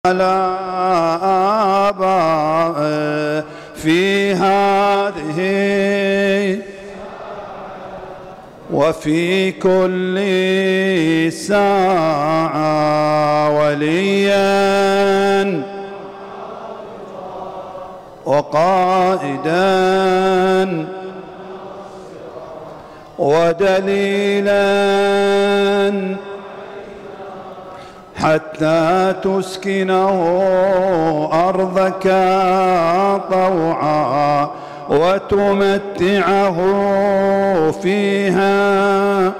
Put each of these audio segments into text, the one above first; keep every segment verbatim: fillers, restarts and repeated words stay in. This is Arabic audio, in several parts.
على آبائه في هذه وفي كل ساعة وليا وقائدا ودليلا حتى تسكنه أرضك طوعا وتمتعه فيها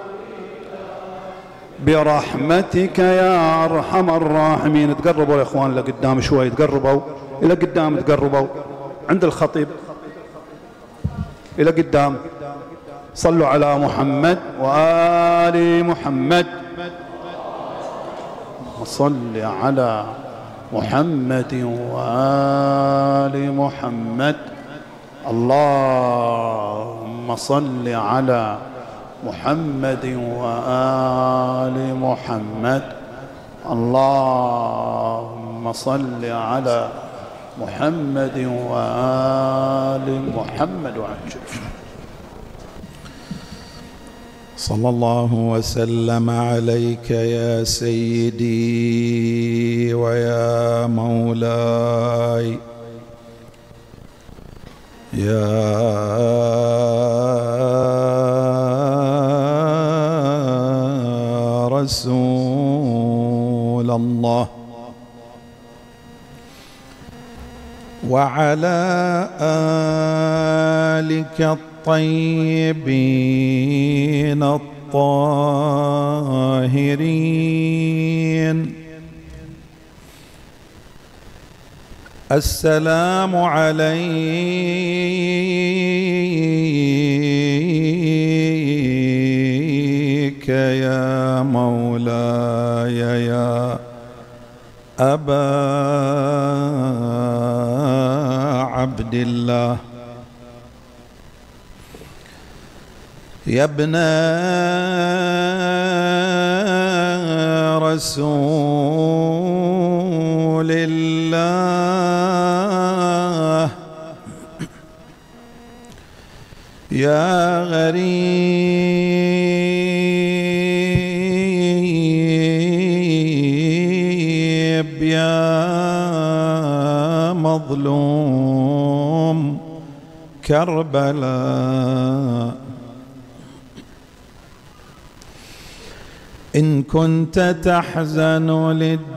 برحمتك يا أرحم الراحمين. تقربوا يا إخوان لقدام شوي، تقربوا إلى قدام، تقربوا عند الخطيب إلى قدام. صلوا على محمد وآل محمد. صل على محمد وآل محمد. اللهم صل على محمد وآل محمد. اللهم صل على محمد وآل محمد. وعجل. صلى الله وسلم عليك يا سيدي ويا مولاي يا رسول الله وعلى آلك الطيبين الطاهرين. السلام عليك يا مولاي يا أبا عبد الله يا ابن رسول الله يا غريب يا مظلوم كربلاء. إن كنت تحزن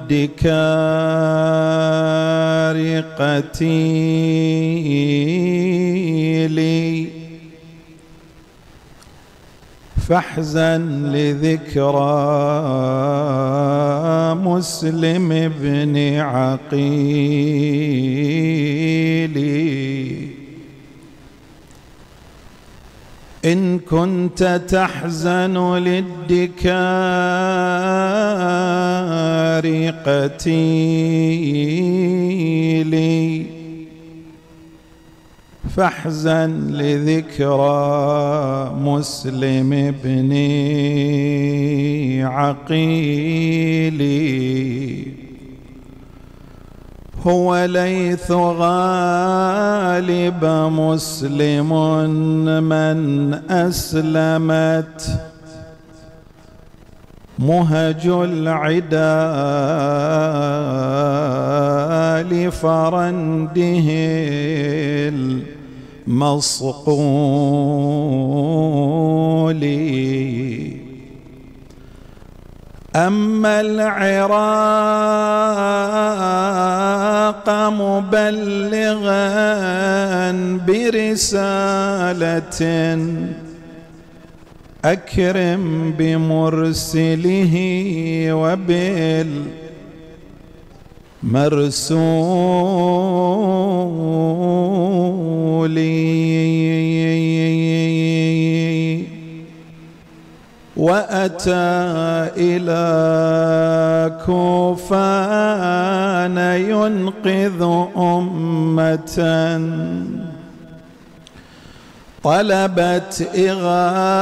للدكار قتيلي فاحزن لذكرى مسلم بن عقيلي. إن كنت تحزن للدكار قتيلي فاحزن لذكرى مسلم بن عقيلي. هو ليث غالب مسلم من أسلمت مهج العدا لفرنده المصقول. أما العراق مبلغا برسالة أكرم بمرسله وبالمرسول. وأتى إلى كوفان ينقذ أمة طلبت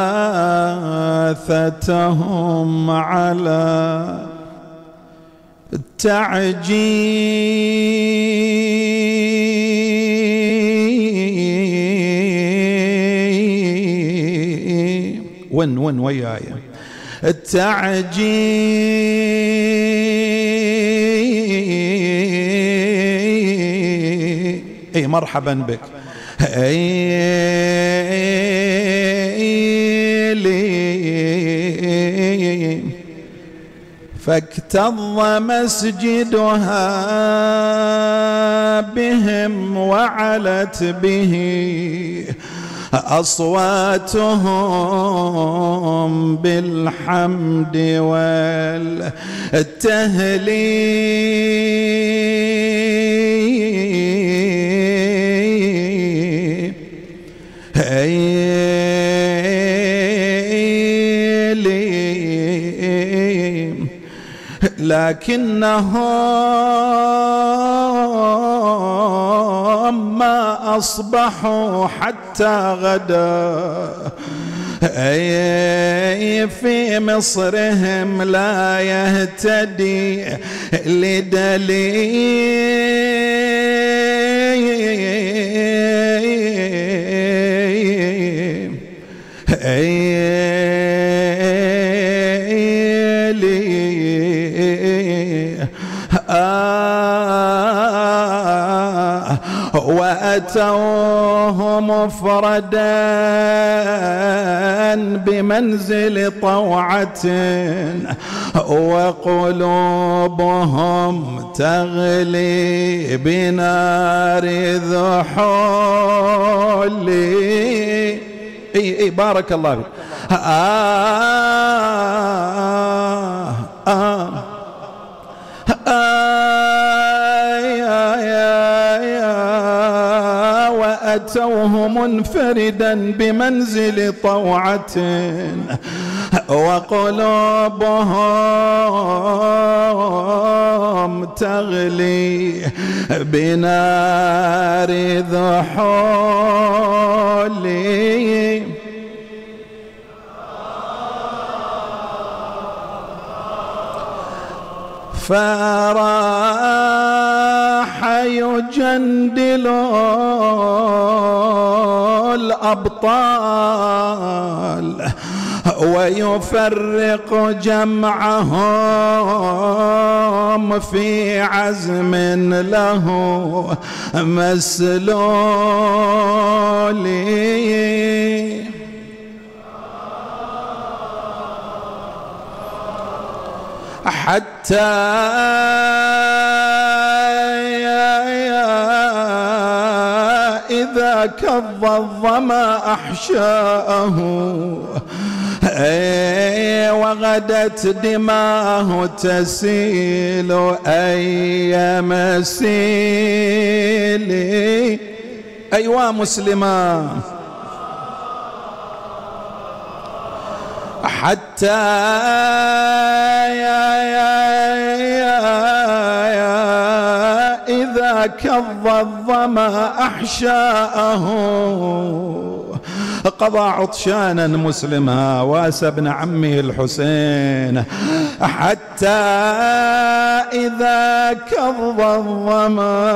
إغاثتهم على التعجيل ون ون وياي التعجيل اي مرحبا بك لي فاكتظ مسجدها بهم وعلت به أصواتهم بالحمد والتهليل لكنهم ما أصبحوا حتى غدا أي في مصرهم لا يهتدي لدليل أي آه وأتوه مفردا بمنزل طوعة وقلوبهم تغلي بنار ذحول. اي اي بارك الله فيك. آه آه وأتوه منفردا بمنزل طوعة وقلوبهم تغلي بنار ذحول. فراح يجندل الأبطال ويفرق جمعهم في عزم له مسلول. حتى إذا كظ الظما أحشاءه وغدت دماه تسيل أي مسيل. أيوا مسلما حتى يا يا يا إذا كظ الظما أحشاءه قضى عطشانا مسلما واسى ابن عمه الحسين. حتى إذا كظ الظما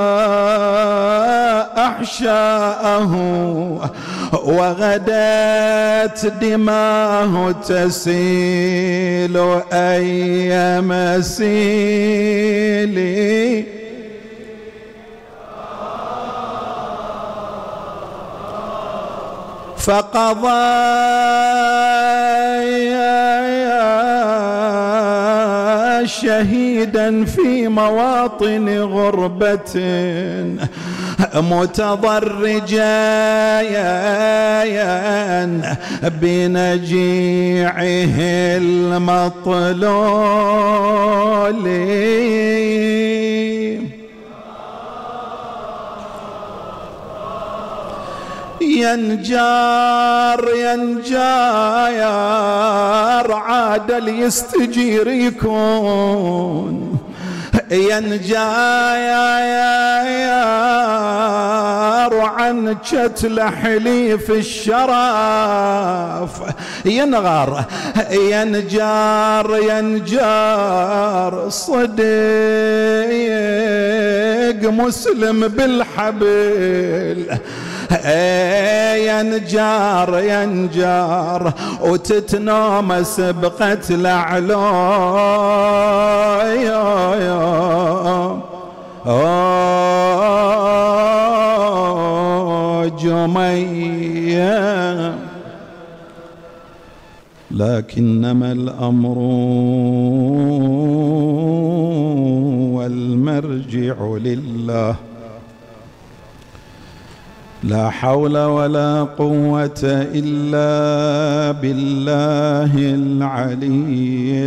أحشاءه وغدت دماه تسيل أي مسيل. فقضى شهيدا في مواطن غربة متضرجا بنجيعه المطلول. ينجار ينجار عاد ليستجير يكون ينجار ينغار عن كتل حليف الشرف، ينغار ينجار ينجار صديق مسلم بالحبل، ينجار ينجار وتتنومس بقتل علوم جمية. لكنما الأمر والمرجع لله، لا حول ولا قوة إلا بالله العلي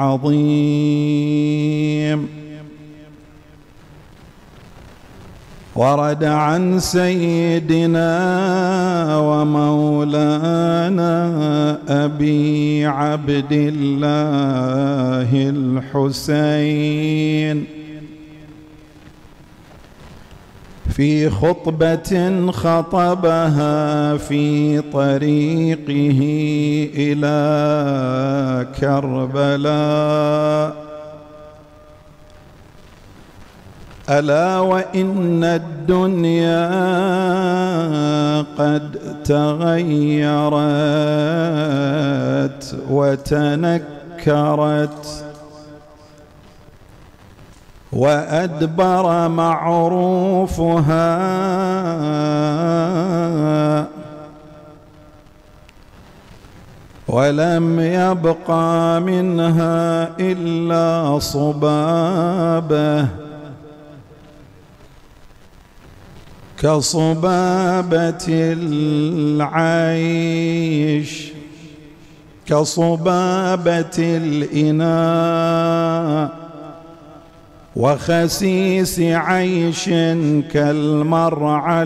العظيم. ورد عن سيدنا ومولانا أبي عبد الله الحسين في خطبة خطبها في طريقه إلى كربلاء: ألا وإن الدنيا قد تغيرت وتنكرت وأدبر معروفها، ولم يبقى منها إلا صبابة كصبابة العيش، كصبابة الإناء، وخسيس عيش كالمرعى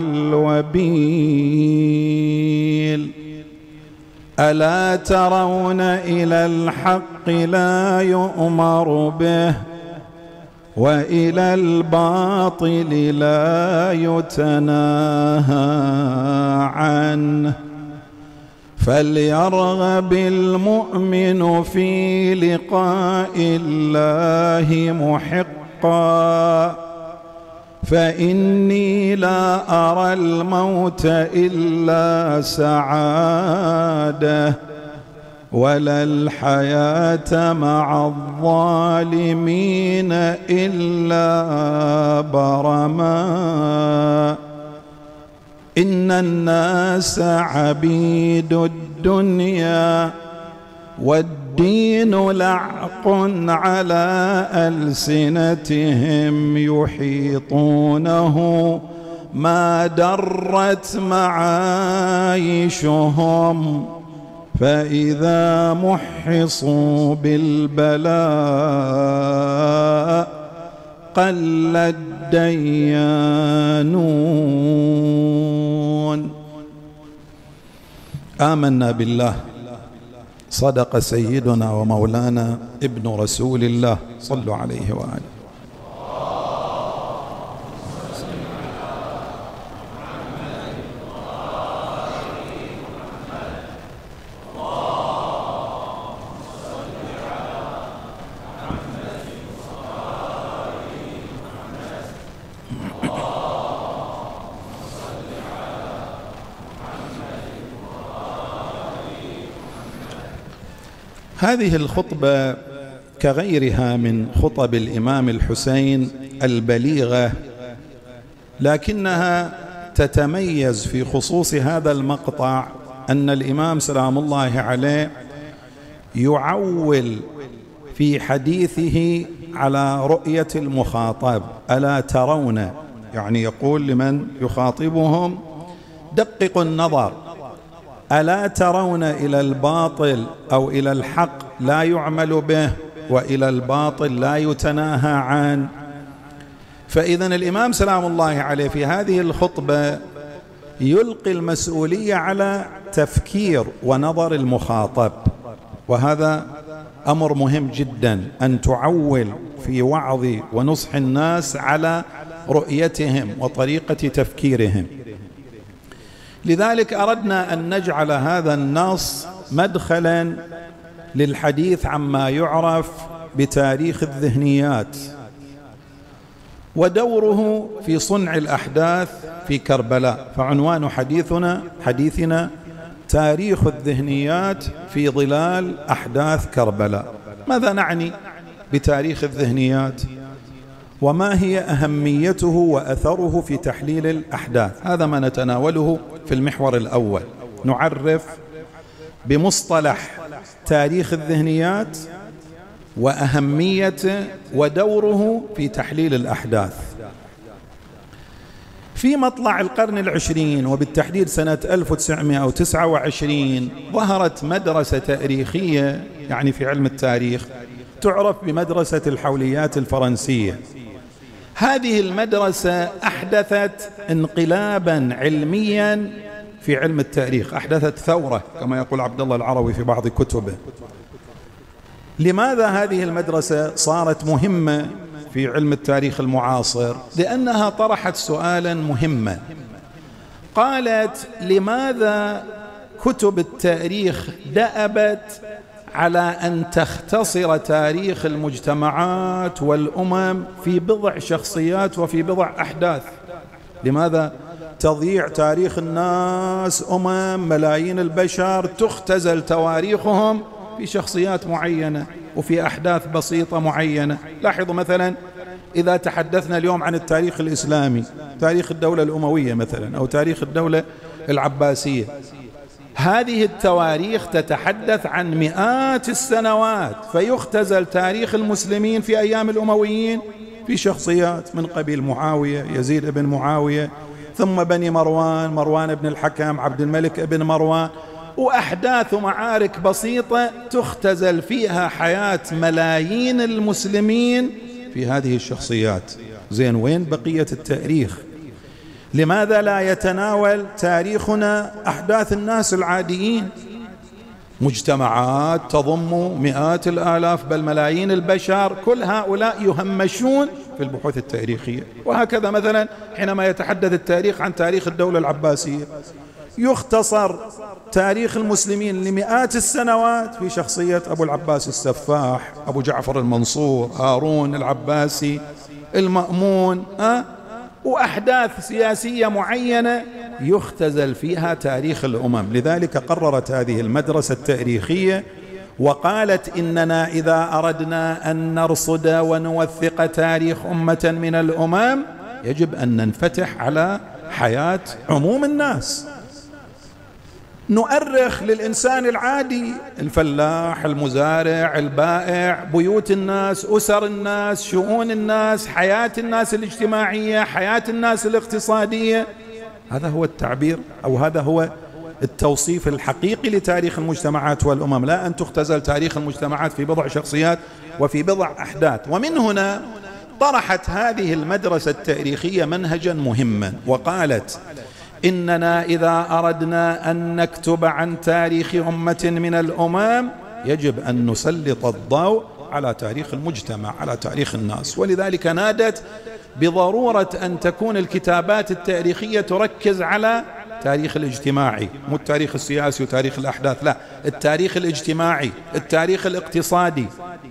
الوبيل. ألا ترون إلى الحق لا يؤمر به، وإلى الباطل لا يتناهى عنه، فليرغب المؤمن في لقاء الله محقا، فإني لا أرى الموت إلا سعادة، ولا الحياة مع الظالمين إلا برما. إن الناس عبيد الدنيا، والدين لعق على ألسنتهم يحيطونه ما درت معايشهم، فإذا محصوا بالبلاء قل الديانون. آمنا بالله، صدق سيدنا ومولانا ابن رسول الله، صلوا عليه وآله. هذه الخطبة كغيرها من خطب الإمام الحسين البليغة، لكنها تتميز في خصوص هذا المقطع أن الإمام سلام الله عليه يعول في حديثه على رؤية المخاطب. ألا ترون، يعني يقول لمن يخاطبهم: دققوا النظر، ألا ترون إلى الباطل أو إلى الحق لا يعمل به، وإلى الباطل لا يتناهى عنه. فإذا الإمام سلام الله عليه في هذه الخطبة يلقي المسؤولية على تفكير ونظر المخاطب، وهذا أمر مهم جدا، أن تعول في وعظ ونصح الناس على رؤيتهم وطريقة تفكيرهم. لذلك أردنا أن نجعل هذا النص مدخلا للحديث عما يعرف بتاريخ الذهنيات ودوره في صنع الأحداث في كربلاء. فعنوان حديثنا حديثنا تاريخ الذهنيات في ظلال أحداث كربلاء. ماذا نعني بتاريخ الذهنيات؟ وما هي أهميته وأثره في تحليل الأحداث؟ هذا ما نتناوله في المحور الأول. نعرف بمصطلح تاريخ الذهنيات وأهميته ودوره في تحليل الأحداث. في مطلع القرن العشرين وبالتحديد سنة ألف وتسعمائة وتسعة وعشرين ظهرت مدرسة تاريخية يعني في علم التاريخ تعرف بمدرسة الحوليات الفرنسية. هذه المدرسة أحدثت انقلابا علميا في علم التاريخ، أحدثت ثورة كما يقول عبد الله العروي في بعض كتبه. لماذا هذه المدرسة صارت مهمة في علم التاريخ المعاصر؟ لأنها طرحت سؤالا مهما. قالت: لماذا كتب التاريخ دأبت على أن تختصر تاريخ المجتمعات والأمم في بضع شخصيات وفي بضع أحداث؟ لماذا تضيع تاريخ الناس، أمم، ملايين البشر، تختزل تواريخهم في شخصيات معينة وفي أحداث بسيطة معينة؟ لاحظوا مثلا إذا تحدثنا اليوم عن التاريخ الإسلامي، تاريخ الدولة الأموية مثلا أو تاريخ الدولة العباسية، هذه التواريخ تتحدث عن مئات السنوات، فيختزل تاريخ المسلمين في أيام الأمويين في شخصيات من قبيل معاوية، يزيد بن معاوية، ثم بني مروان، مروان بن الحكم، عبد الملك بن مروان، وأحداث معارك بسيطة تختزل فيها حياة ملايين المسلمين في هذه الشخصيات. زين، وين بقية التاريخ؟ لماذا لا يتناول تاريخنا أحداث الناس العاديين؟ مجتمعات تضم مئات الآلاف بل ملايين البشر، كل هؤلاء يهمشون في البحوث التاريخية. وهكذا مثلا حينما يتحدث التاريخ عن تاريخ الدولة العباسية يختصر تاريخ المسلمين لمئات السنوات في شخصية أبو العباس السفاح، أبو جعفر المنصور، هارون العباسي، المأمون، أه؟ وأحداث سياسية معينة يختزل فيها تاريخ الأمم. لذلك قررت هذه المدرسة التاريخية وقالت: إننا إذا أردنا أن نرصد ونوثق تاريخ أمة من الأمم يجب أن ننفتح على حياة عموم الناس، نؤرخ للإنسان العادي، الفلاح، المزارع، البائع، بيوت الناس، أسر الناس، شؤون الناس، حياة الناس الاجتماعية، حياة الناس الاقتصادية. هذا هو التعبير أو هذا هو التوصيف الحقيقي لتاريخ المجتمعات والأمم، لا أن تختزل تاريخ المجتمعات في بضع شخصيات وفي بضع أحداث. ومن هنا طرحت هذه المدرسة التاريخية منهجا مهما وقالت: إننا إذا أردنا أن نكتب عن تاريخ أمة من الأمم يجب أن نسلط الضوء على تاريخ المجتمع، على تاريخ الناس. ولذلك نادت بضرورة أن تكون الكتابات التاريخية تركز على التاريخ الاجتماعي، مو التاريخ السياسي وتاريخ الأحداث، لا، التاريخ الاجتماعي، التاريخ الاقتصادي.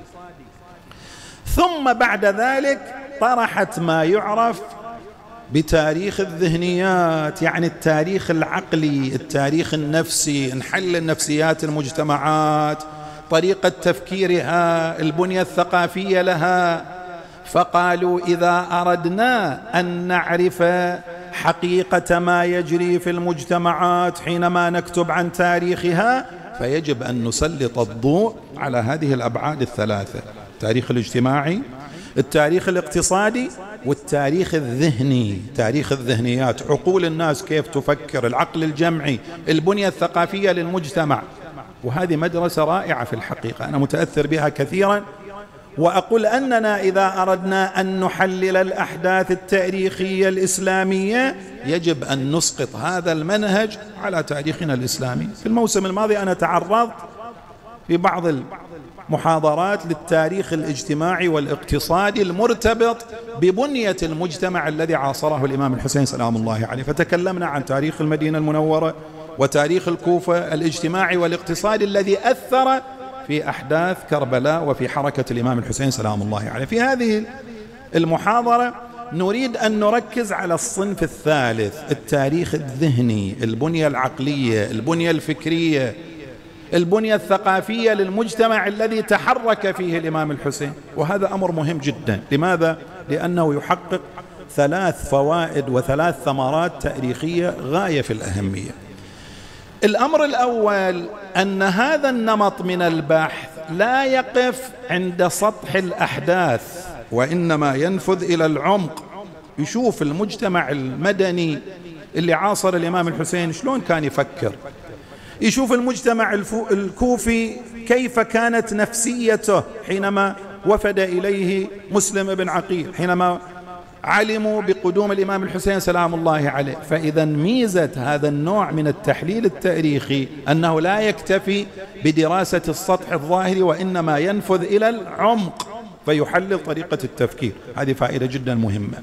ثم بعد ذلك طرحت ما يعرف بتاريخ الذهنيات، يعني التاريخ العقلي، التاريخ النفسي، نحلل نفسيات المجتمعات، طريقة تفكيرها، البنية الثقافية لها. فقالوا: إذا أردنا أن نعرف حقيقة ما يجري في المجتمعات حينما نكتب عن تاريخها فيجب أن نسلط الضوء على هذه الأبعاد الثلاثة: التاريخ الاجتماعي، التاريخ الاقتصادي، والتاريخ الذهني، تاريخ الذهنيات، عقول الناس كيف تفكر، العقل الجمعي، البنية الثقافية للمجتمع. وهذه مدرسة رائعة في الحقيقة، أنا متأثر بها كثيرا، وأقول أننا إذا أردنا أن نحلل الأحداث التاريخية الإسلامية يجب أن نسقط هذا المنهج على تاريخنا الإسلامي. في الموسم الماضي أنا تعرضت في بعض محاضرات للتاريخ الاجتماعي والاقتصادي المرتبط ببنية المجتمع الذي عاصره الإمام الحسين سلام الله عليه. فتكلمنا عن تاريخ المدينة المنورة وتاريخ الكوفة الاجتماعي والاقتصادي الذي أثر في أحداث كربلاء وفي حركة الإمام الحسين سلام الله عليه. في هذه المحاضرة نريد أن نركز على الصنف الثالث، التاريخ الذهني، البنية العقلية، البنية الفكرية، البنية الثقافية للمجتمع الذي تحرك فيه الإمام الحسين. وهذا أمر مهم جدا. لماذا؟ لأنه يحقق ثلاث فوائد وثلاث ثمرات تاريخية غاية في الأهمية. الأمر الأول أن هذا النمط من البحث لا يقف عند سطح الأحداث، وإنما ينفذ إلى العمق، يشوف المجتمع المدني اللي عاصر الإمام الحسين شلون كان يفكر، يشوف المجتمع الكوفي كيف كانت نفسيته حينما وفد إليه مسلم بن عقيل، حينما علموا بقدوم الإمام الحسين سلام الله عليه. فإذا ميزة هذا النوع من التحليل التاريخي أنه لا يكتفي بدراسة السطح الظاهري، وإنما ينفذ إلى العمق فيحلل طريقة التفكير. هذه فائدة جدا مهمة.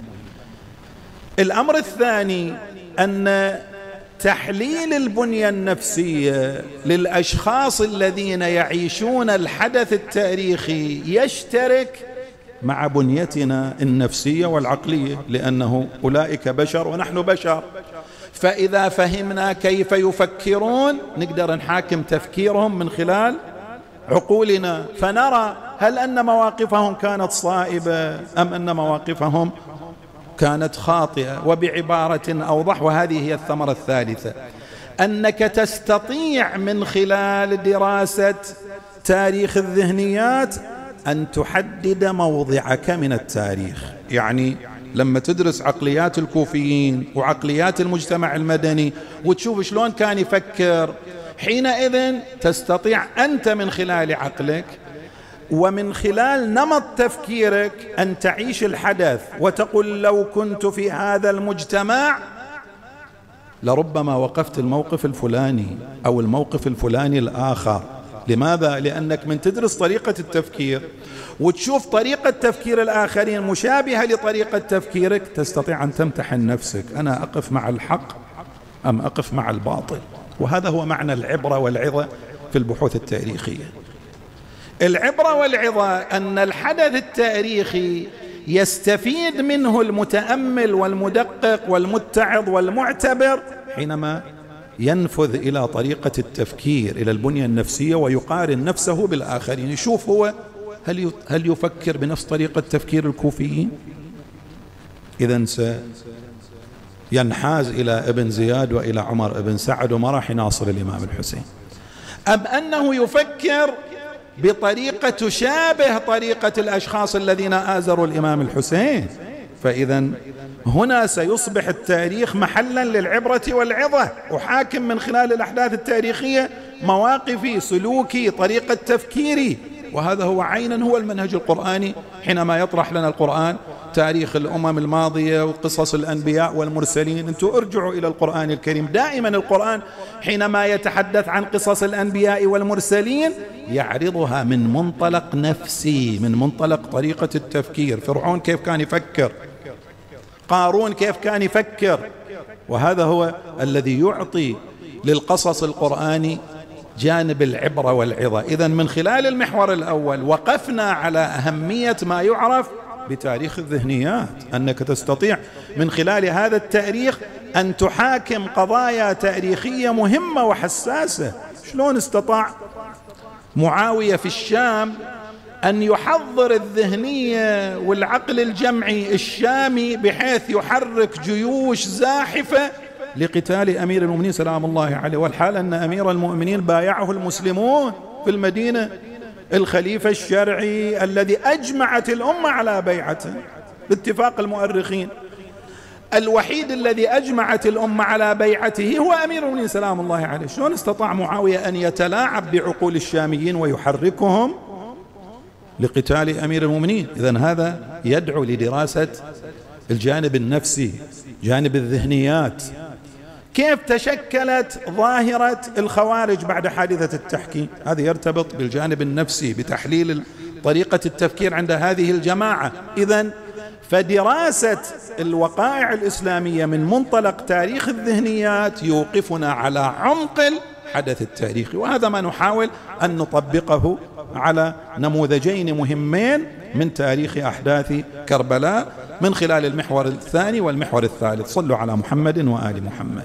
الأمر الثاني أن تحليل البنية النفسية للأشخاص الذين يعيشون الحدث التاريخي يشترك مع بنيتنا النفسية والعقلية، لأنه أولئك بشر ونحن بشر. فإذا فهمنا كيف يفكرون نقدر نحاكم تفكيرهم من خلال عقولنا، فنرى هل أن مواقفهم كانت صائبة أم أن مواقفهم كانت خاطئة. وبعبارة أوضح، وهذه هي الثمرة الثالثة، أنك تستطيع من خلال دراسة تاريخ الذهنيات أن تحدد موضعك من التاريخ. يعني لما تدرس عقليات الكوفيين وعقليات المجتمع المدني وتشوف شلون كان يفكر، حينئذ تستطيع أنت من خلال عقلك ومن خلال نمط تفكيرك أن تعيش الحدث وتقول لو كنت في هذا المجتمع لربما وقفت الموقف الفلاني أو الموقف الفلاني الآخر. لماذا؟ لأنك من تدرس طريقة التفكير وتشوف طريقة تفكير الآخرين مشابهة لطريقة تفكيرك، تستطيع أن تمتحن نفسك، أنا أقف مع الحق أم أقف مع الباطل. وهذا هو معنى العبرة والعظة في البحوث التاريخية. العبرة والعظة أن الحدث التاريخي يستفيد منه المتأمل والمدقق والمتعظ والمعتبر حينما ينفذ إلى طريقة التفكير، إلى البنية النفسية، ويقارن نفسه بالآخرين، يشوف هو هل هل يفكر بنفس طريقة تفكير الكوفيين؟ إذن سينحاز إلى ابن زياد وإلى عمر بن سعد وما راح يناصر الإمام الحسين، أم أنه يفكر بطريقة تشابه طريقة الأشخاص الذين آزروا الإمام الحسين؟ فإذا هنا سيصبح التاريخ محلا للعبرة والعظة، أحاكم من خلال الأحداث التاريخية مواقفي، سلوكي، طريقة تفكيري. وهذا هو عينا هو المنهج القرآني حينما يطرح لنا القرآن تاريخ الأمم الماضية وقصص الأنبياء والمرسلين. أنتم ارجعوا إلى القرآن الكريم، دائما القرآن حينما يتحدث عن قصص الأنبياء والمرسلين يعرضها من منطلق نفسي، من منطلق طريقة التفكير. فرعون كيف كان يفكر، قارون كيف كان يفكر. وهذا هو الذي يعطي للقصص القرآني جانب العبرة والعظة. إذن من خلال المحور الأول وقفنا على أهمية ما يعرف بتاريخ الذهنيات، أنك تستطيع من خلال هذا التاريخ أن تحاكم قضايا تاريخية مهمة وحساسة. شلون استطاع معاوية في الشام أن يحضر الذهنية والعقل الجمعي الشامي بحيث يحرك جيوش زاحفة لقتال أمير المؤمنين سلام الله عليه، والحال أن أمير المؤمنين بايعه المسلمون في المدينة، الخليفة الشرعي الذي أجمعت الأمة على بيعته باتفاق المؤرخين. الوحيد الذي أجمعت الأمة على بيعته هو أمير المؤمنين سلام الله عليه. شلون استطاع معاوية أن يتلاعب بعقول الشاميين ويحركهم لقتال أمير المؤمنين؟ إذن هذا يدعو لدراسة الجانب النفسي، جانب الذهنيات، كيف تشكلت ظاهرة الخوارج بعد حادثة التحكيم؟ هذا يرتبط بالجانب النفسي بتحليل طريقة التفكير عند هذه الجماعة. إذن فدراسة الوقائع الإسلامية من منطلق تاريخ الذهنيات يوقفنا على عمق الحدث التاريخي، وهذا ما نحاول أن نطبقه على نموذجين مهمين من تاريخ أحداث كربلاء من خلال المحور الثاني والمحور الثالث. صلوا على محمد وآل محمد.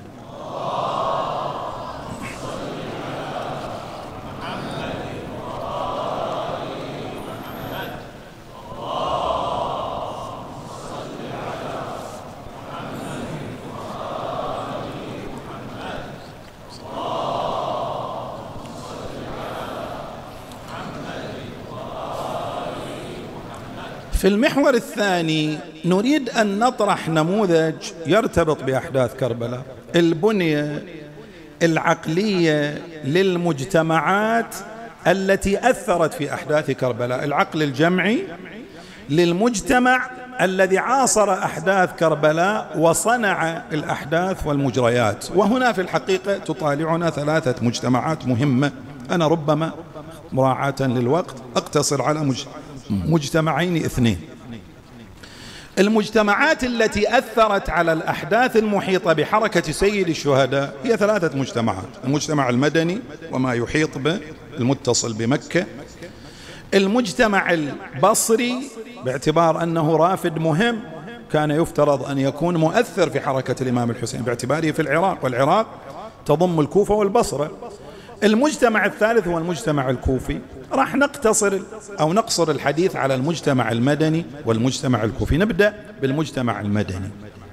في المحور الثاني نريد أن نطرح نموذج يرتبط بأحداث كربلاء، البنية العقلية للمجتمعات التي أثرت في أحداث كربلاء، العقل الجمعي للمجتمع الذي عاصر أحداث كربلاء وصنع الأحداث والمجريات. وهنا في الحقيقة تطالعنا ثلاثة مجتمعات مهمة، أنا ربما مراعاة للوقت أقتصر على مجتمع مجتمعين اثنين. المجتمعات التي أثرت على الأحداث المحيطة بحركة سيد الشهداء هي ثلاثة مجتمعات: المجتمع المدني وما يحيط به المتصل بمكة، المجتمع البصري باعتبار أنه رافد مهم كان يفترض أن يكون مؤثر في حركة الإمام الحسين باعتباره في العراق، والعراق تضم الكوفة والبصرة، المجتمع الثالث هو المجتمع الكوفي. راح نقتصر أو نقصر الحديث على المجتمع المدني والمجتمع الكوفي. نبدأ بالمجتمع المدني.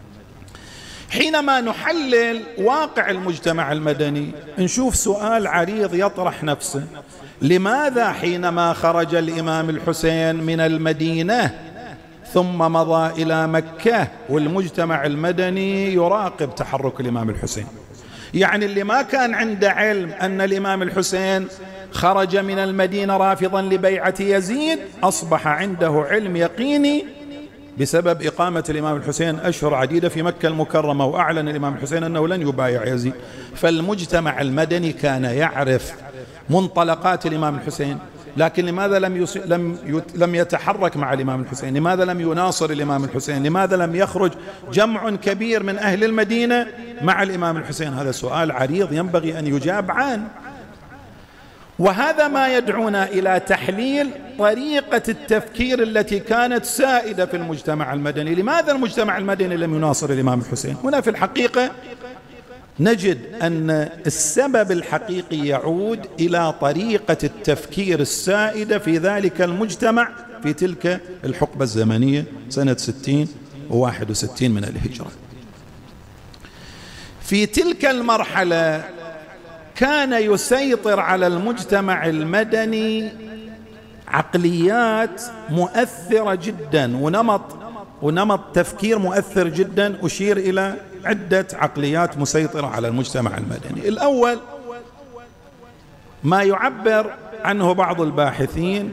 حينما نحلل واقع المجتمع المدني نشوف سؤال عريض يطرح نفسه: لماذا حينما خرج الإمام الحسين من المدينة ثم مضى إلى مكة والمجتمع المدني يراقب تحرك الإمام الحسين؟ يعني اللي ما كان عنده علم أن الإمام الحسين خرج من المدينة رافضا لبيعة يزيد أصبح عنده علم يقيني بسبب إقامة الإمام الحسين أشهر عديدة في مكة المكرمة، وأعلن الإمام الحسين أنه لن يبايع يزيد. فالمجتمع المدني كان يعرف منطلقات الإمام الحسين، لكن لماذا لم يس... لم يت... لم يتحرك مع الإمام الحسين؟ لماذا لم يناصر الإمام الحسين؟ لماذا لم يخرج جمع كبير من أهل المدينة مع الإمام الحسين؟ هذا سؤال عريض ينبغي أن يجاب عنه، وهذا ما يدعونا إلى تحليل طريقة التفكير التي كانت سائدة في المجتمع المدني. لماذا المجتمع المدني لم يناصر الإمام الحسين؟ هنا في الحقيقة نجد أن السبب الحقيقي يعود إلى طريقة التفكير السائدة في ذلك المجتمع في تلك الحقبة الزمنية سنة ستين وواحد وستين من الهجرة. في تلك المرحلة كان يسيطر على المجتمع المدني عقليات مؤثرة جدا ونمط ونمط تفكير مؤثر جدا. أشير إلى عدة عقليات مسيطرة على المجتمع المدني. الأول ما يعبر عنه بعض الباحثين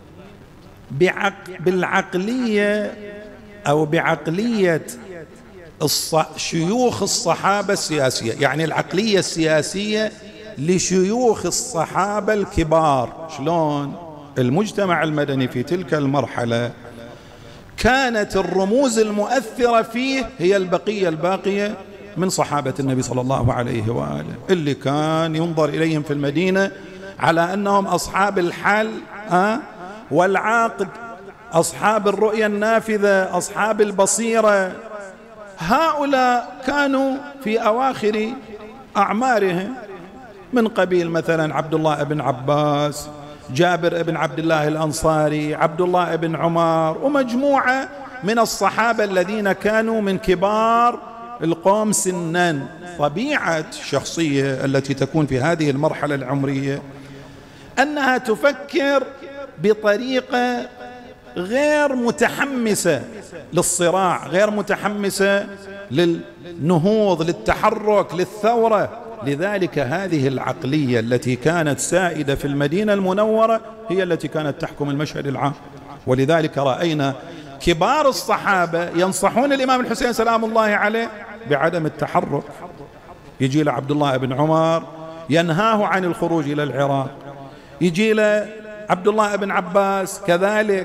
بالعقلية أو بعقلية شيوخ الصحابة السياسية، يعني العقلية السياسية لشيوخ الصحابة الكبار. شلون؟ المجتمع المدني في تلك المرحلة كانت الرموز المؤثرة فيه هي البقية الباقية من صحابة النبي صلى الله عليه وآله، اللي كان ينظر إليهم في المدينة على أنهم أصحاب الحل والعقد، أصحاب الرؤية النافذة، أصحاب البصيرة. هؤلاء كانوا في أواخر أعمارهم، من قبيل مثلا عبد الله بن عباس، جابر بن عبد الله الأنصاري، عبد الله بن عمر، ومجموعة من الصحابة الذين كانوا من كبار القوم سنا. طبيعة الشخصية التي تكون في هذه المرحلة العمرية أنها تفكر بطريقة غير متحمسة للصراع، غير متحمسة للنهوض، للتحرك، للثورة. لذلك هذه العقلية التي كانت سائدة في المدينة المنورة هي التي كانت تحكم المشهد العام. ولذلك رأينا كبار الصحابة ينصحون الإمام الحسين سلام الله عليه بعدم التحرك، يجي له عبد الله بن عمر ينهاه عن الخروج إلى العراق، يجي له عبد الله بن عباس كذلك.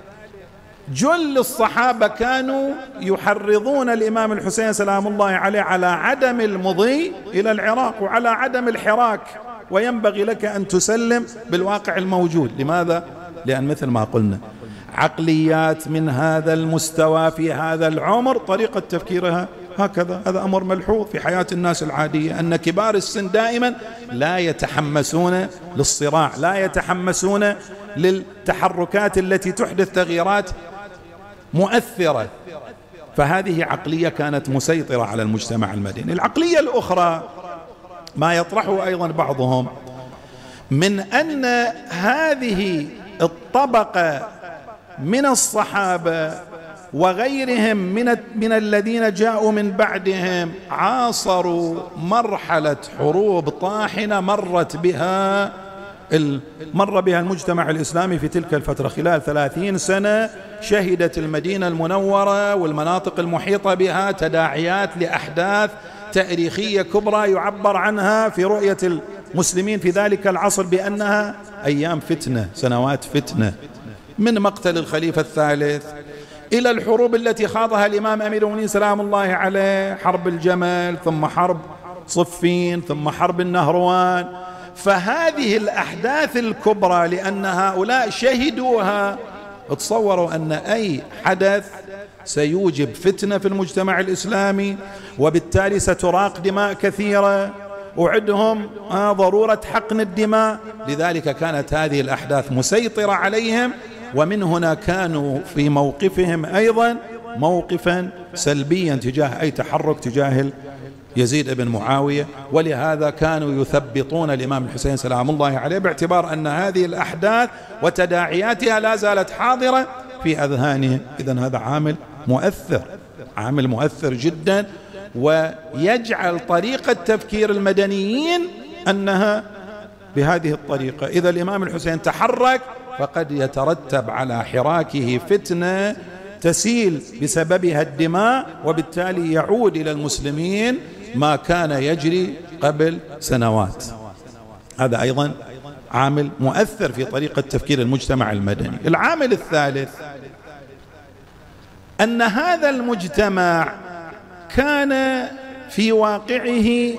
جل الصحابة كانوا يحرضون الإمام الحسين سلام الله عليه على عدم المضي إلى العراق وعلى عدم الحراك، وينبغي لك أن تسلم بالواقع الموجود. لماذا؟ لأن مثل ما قلنا عقليات من هذا المستوى في هذا العمر طريقة تفكيرها هكذا. هذا أمر ملحوظ في حياة الناس العادية، أن كبار السن دائما لا يتحمسون للصراع، لا يتحمسون للتحركات التي تحدث تغييرات مؤثرة. فهذه عقلية كانت مسيطرة على المجتمع المدني. العقلية الأخرى ما يطرحه أيضا بعضهم من أن هذه الطبقة من الصحابة وغيرهم من من الذين جاءوا من بعدهم عاصروا مرحلة حروب طاحنة مرت بها مر بها المجتمع الإسلامي في تلك الفترة. خلال ثلاثين سنة شهدت المدينة المنورة والمناطق المحيطة بها تداعيات لأحداث تاريخية كبرى يعبر عنها في رؤية المسلمين في ذلك العصر بأنها أيام فتنة، سنوات فتنة، من مقتل الخليفة الثالث إلى الحروب التي خاضها الإمام أمير المؤمنين سلام الله عليه، حرب الجمل، ثم حرب صفين، ثم حرب النهروان. فهذه الأحداث الكبرى لأن هؤلاء شهدوها تصوروا أن أي حدث سيوجب فتنة في المجتمع الإسلامي، وبالتالي ستراق دماء كثيرة، وعدهم ضرورة حقن الدماء. لذلك كانت هذه الأحداث مسيطرة عليهم، ومن هنا كانوا في موقفهم أيضا موقفا سلبيا تجاه أي تحرك تجاه يزيد بن معاوية. ولهذا كانوا يثبطون الإمام الحسين سلام الله عليه باعتبار أن هذه الأحداث وتداعياتها لا زالت حاضرة في أذهانهم. إذن هذا عامل مؤثر، عامل مؤثر جدا، ويجعل طريقة تفكير المدنيين أنها بهذه الطريقة. إذا الإمام الحسين تحرك فقد يترتب على حراكه فتنة تسيل بسببها الدماء، وبالتالي يعود إلى المسلمين ما كان يجري قبل سنوات. هذا أيضا عامل مؤثر في طريقة تفكير المجتمع المدني. العامل الثالث أن هذا المجتمع كان في واقعه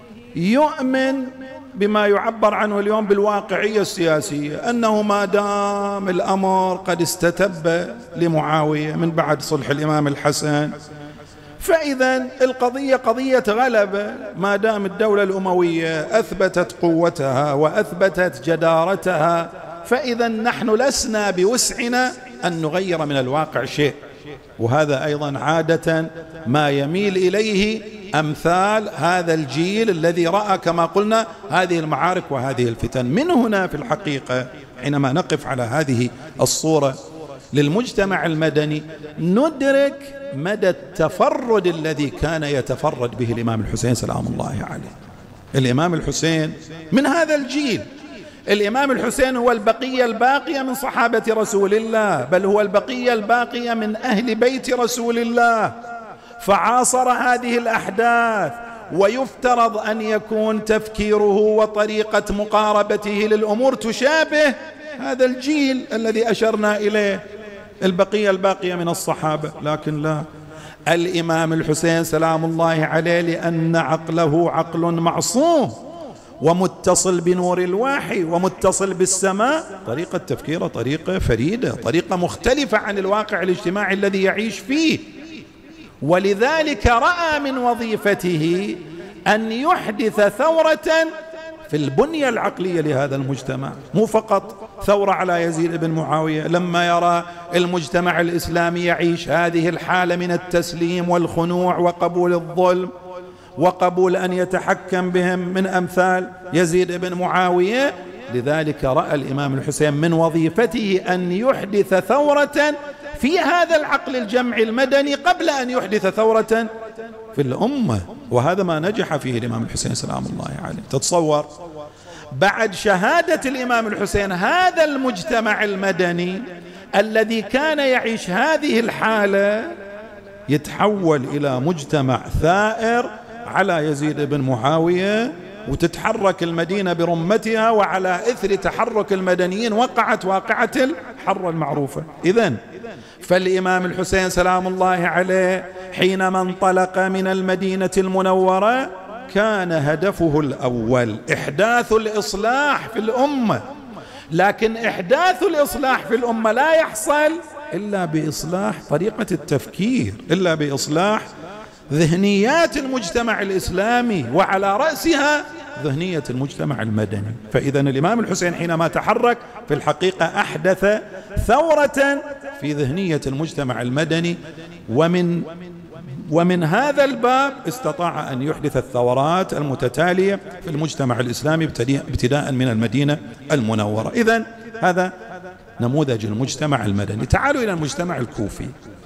يؤمن بما يعبر عنه اليوم بالواقعية السياسية، أنه ما دام الأمر قد استتب لمعاوية من بعد صلح الإمام الحسن، فإذا القضية قضية غلبة. ما دام الدولة الأموية أثبتت قوتها وأثبتت جدارتها، فإذا نحن لسنا بوسعنا أن نغير من الواقع شيء. وهذا أيضا عادة ما يميل إليه أمثال هذا الجيل الذي رأى كما قلنا هذه المعارك وهذه الفتن. من هنا في الحقيقة حينما نقف على هذه الصورة للمجتمع المدني ندرك مدى التفرد الذي كان يتفرد به الإمام الحسين سلام الله عليه. الإمام الحسين من هذا الجيل، الإمام الحسين هو البقية الباقية من صحابة رسول الله، بل هو البقية الباقية من أهل بيت رسول الله، فعاصر هذه الأحداث، ويفترض أن يكون تفكيره وطريقة مقاربته للأمور تشابه هذا الجيل الذي أشرنا إليه، البقية الباقية من الصحابة. لكن لا، الإمام الحسين سلام الله عليه لأن عقله عقل معصوم ومتصل بنور الوحي ومتصل بالسماء، طريقة تفكيره طريقة فريدة، طريقة مختلفة عن الواقع الاجتماعي الذي يعيش فيه. ولذلك رأى من وظيفته أن يحدث ثورة في البنية العقلية لهذا المجتمع، مو فقط ثورة على يزيد بن معاوية. لما يرى المجتمع الإسلامي يعيش هذه الحالة من التسليم والخنوع وقبول الظلم وقبول أن يتحكم بهم من أمثال يزيد بن معاوية، لذلك رأى الإمام الحسين من وظيفته أن يحدث ثورة في هذا العقل الجمعي المدني قبل أن يحدث ثورة في الأمة. وهذا ما نجح فيه الإمام الحسين سلام الله عليه. تتصور بعد شهادة الإمام الحسين هذا المجتمع المدني الذي كان يعيش هذه الحالة يتحول إلى مجتمع ثائر على يزيد بن معاوية وتتحرك المدينة برمتها، وعلى إثر تحرك المدنيين وقعت واقعة الحرة المعروفة. إذن فالإمام الحسين سلام الله عليه حينما انطلق من المدينة المنورة كان هدفه الأول إحداث الإصلاح في الأمة، لكن إحداث الإصلاح في الأمة لا يحصل إلا بإصلاح طريقة التفكير، إلا بإصلاح ذهنيات المجتمع الإسلامي، وعلى رأسها ذهنية المجتمع المدني. فإذا الإمام الحسين حينما تحرك في الحقيقة أحدث ثورة في ذهنية المجتمع المدني، ومن ومن هذا الباب استطاع أن يحدث الثورات المتتالية في المجتمع الإسلامي ابتداء من المدينة المنورة. إذن هذا نموذج المجتمع المدني. تعالوا إلى المجتمع الكوفي.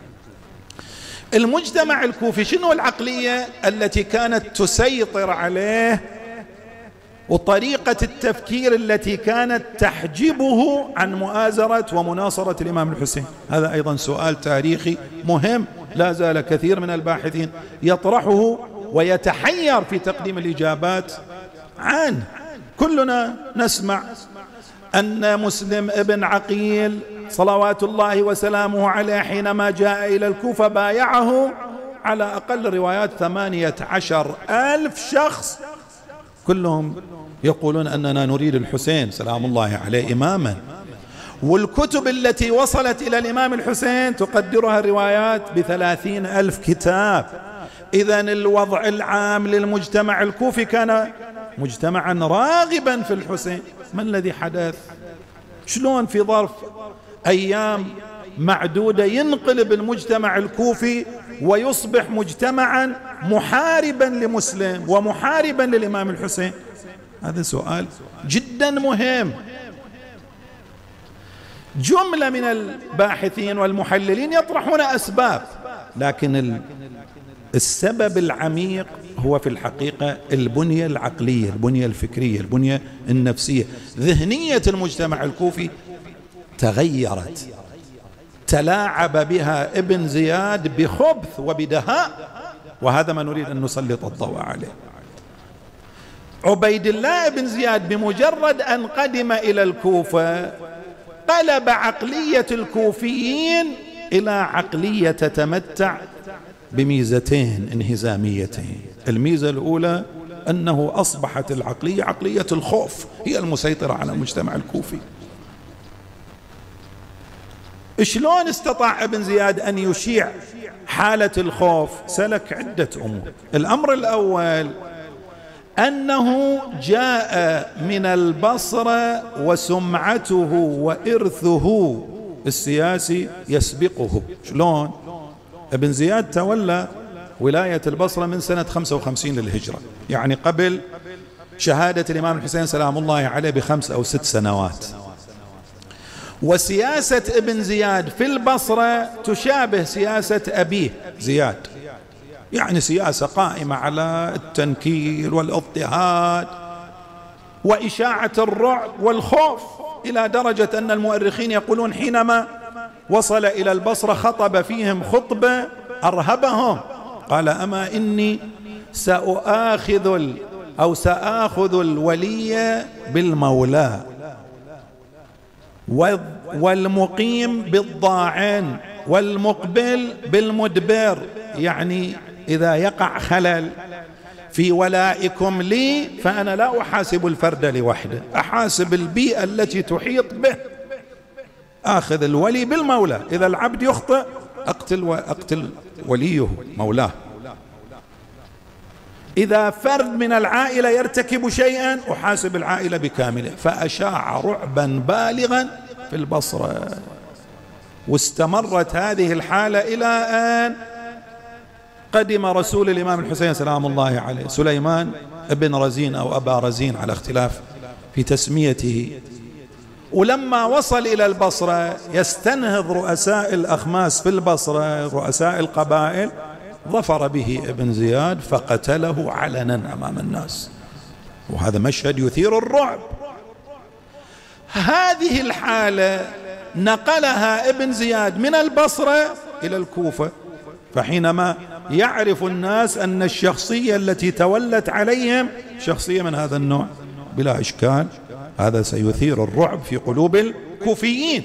المجتمع الكوفي شنو العقلية التي كانت تسيطر عليه وطريقة التفكير التي كانت تحجبه عن مؤازرة ومناصرة الإمام الحسين؟ هذا أيضا سؤال تاريخي مهم لا زال كثير من الباحثين يطرحه ويتحير في تقديم الإجابات عنه. كلنا نسمع أن مسلم ابن عقيل صلوات الله وسلامه عليه حينما جاء إلى الكوفة بايعه على أقل الروايات ثمانية عشر ألف شخص، كلهم يقولون أننا نريد الحسين سلام الله عليه إماما. والكتب التي وصلت إلى الإمام الحسين تقدرها الروايات بثلاثين ألف كتاب. إذن الوضع العام للمجتمع الكوفي كان مجتمعا راغبا في الحسين. ما الذي حدث؟ شلون في ظرف أيام معدودة ينقلب المجتمع الكوفي ويصبح مجتمعا محاربا لمسلم ومحاربا للإمام الحسين؟ هذا سؤال جدا مهم. جملة من الباحثين والمحللين يطرحون أسباب، لكن السبب العميق هو في الحقيقة البنية العقلية، البنية الفكرية، البنية النفسية. ذهنية المجتمع الكوفي تغيرت، تلاعب بها ابن زياد بخبث وبدهاء، وهذا ما نريد أن نسلط الضوء عليه. عبيد الله بن زياد بمجرد أن قدم إلى الكوفة قلب عقلية الكوفيين إلى عقلية تتمتع بميزتين انهزاميتين. الميزة الأولى أنه أصبحت العقلية عقلية الخوف هي المسيطرة على المجتمع الكوفي. شلون استطاع ابن زياد أن يشيع حالة الخوف؟ سلك عدة أمور. الأمر الأول أنه جاء من البصرة وسمعته وإرثه السياسي يسبقه. شلون؟ ابن زياد تولى ولاية البصرة من سنة خمسة وخمسين للهجرة، يعني قبل شهادة الإمام الحسين سلام الله عليه بخمس أو ست سنوات. وسياسة ابن زياد في البصرة تشابه سياسة أبيه زياد، يعني سياسة قائمة على التنكيل والاضطهاد وإشاعة الرعب والخوف، إلى درجة أن المؤرخين يقولون حينما وصل إلى البصرة خطب فيهم خطبة أرهبهم، قال: أما إني سأخذ أو سآخذ الولي بالمولى والمقيم بالضاعن والمقبل بالمدبر، يعني إذا يقع خلل في ولائكم لي فأنا لا أحاسب الفرد لوحده، أحاسب البيئة التي تحيط به. آخذ الولي بالمولى، إذا العبد يخطئ أقتل وأقتل وليه مولاه. إذا فرد من العائلة يرتكب شيئا أحاسب العائلة بكامله. فأشاع رعبا بالغا في البصرة، واستمرت هذه الحالة إلى أن قدم رسول الإمام الحسين سلام الله عليه سليمان ابن رزين أو أبا رزين على اختلاف في تسميته. ولما وصل إلى البصرة يستنهض رؤساء الأخماس في البصرة، رؤساء القبائل، ظفر به ابن زياد فقتله علنا أمام الناس، وهذا مشهد يثير الرعب. هذه الحالة نقلها ابن زياد من البصرة إلى الكوفة، فحينما يعرف الناس أن الشخصية التي تولت عليهم شخصية من هذا النوع بلا إشكال، هذا سيثير الرعب في قلوب الكوفيين.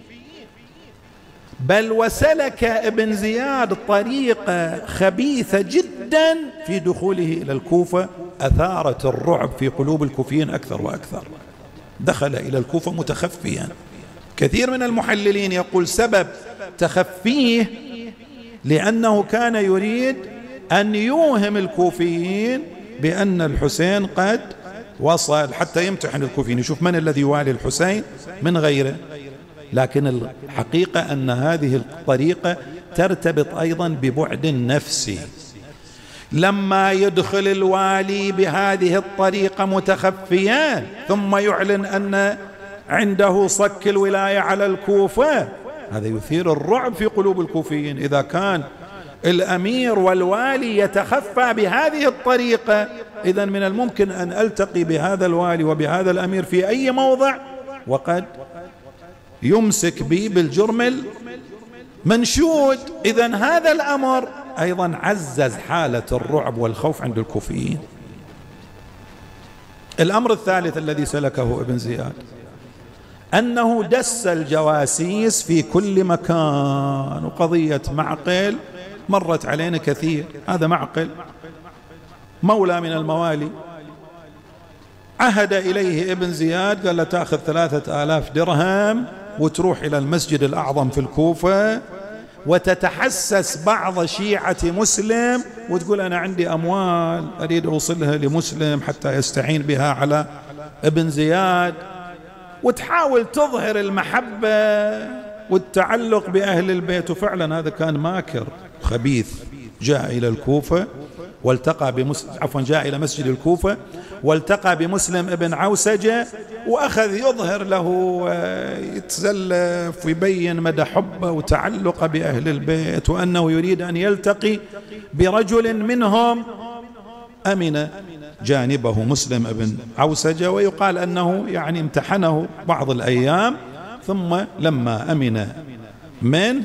بل وسلك ابن زياد طريقة خبيثة جدا في دخوله إلى الكوفة، أثارت الرعب في قلوب الكوفيين أكثر وأكثر. دخل إلى الكوفة متخفيا. كثير من المحللين يقول سبب تخفيه لأنه كان يريد أن يوهم الكوفيين بأن الحسين قد وصل، حتى يمتحن الكوفيين يشوف من الذي يوالي الحسين من غيره. لكن الحقيقة أن هذه الطريقة ترتبط أيضا ببعد نفسي. لما يدخل الوالي بهذه الطريقة متخفيا ثم يعلن أن عنده صك الولاية على الكوفة، هذا يثير الرعب في قلوب الكوفيين. إذا كان الأمير والوالي يتخفى بهذه الطريقة، إذن من الممكن أن ألتقي بهذا الوالي وبهذا الأمير في أي موضع وقد يمسك بي بالجرم المنشود. إذن هذا الأمر أيضا عزز حالة الرعب والخوف عند الكوفيين. الأمر الثالث الذي سلكه ابن زياد أنه دس الجواسيس في كل مكان. وقضية معقل مرت علينا كثير. هذا معقل مولى من الموالي، عهد إليه ابن زياد قال له تأخذ ثلاثة آلاف درهم وتروح إلى المسجد الأعظم في الكوفة وتتحسس بعض شيعة مسلم وتقول أنا عندي أموال أريد أوصلها لمسلم حتى يستعين بها على ابن زياد، وتحاول تظهر المحبة والتعلق بأهل البيت. وفعلا هذا كان ماكر خبيث. جاء إلى الكوفة والتقى بمسلم عفوا جاء إلى مسجد الكوفة والتقى بمسلم ابن عوسجة وأخذ يظهر له يتزلف ويبين مدى حبه وتعلقه بأهل البيت، وأنه يريد أن يلتقي برجل منهم. أمن جانبه مسلم ابن عوسجة، ويقال أنه يعني امتحنه بعض الأيام، ثم لما أمن من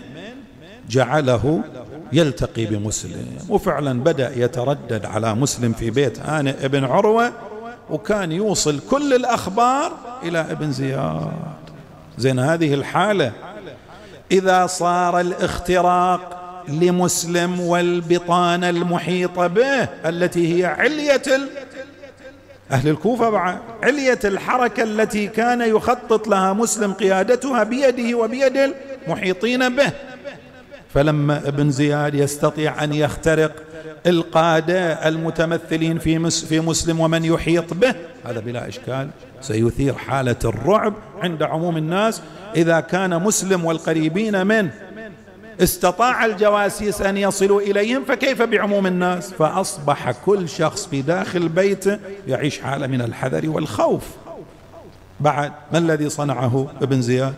جعله يلتقي بمسلم. وفعلا بدأ يتردد على مسلم في بيت هانئ ابن عروة، وكان يوصل كل الأخبار إلى ابن زياد. زين هذه الحالة إذا صار الاختراق لمسلم والبطانة المحيطة به التي هي علية أهل الكوفة بعد علية الحركة التي كان يخطط لها مسلم قيادتها بيده وبيد المحيطين به، فلما ابن زياد يستطيع أن يخترق القادة المتمثلين في في مسلم ومن يحيط به، هذا بلا إشكال سيثير حالة الرعب عند عموم الناس. إذا كان مسلم والقريبين منه استطاع الجواسيس أن يصلوا إليهم، فكيف بعموم الناس؟ فأصبح كل شخص في داخل بيته يعيش حالة من الحذر والخوف. بعد ما الذي صنعه ابن زياد؟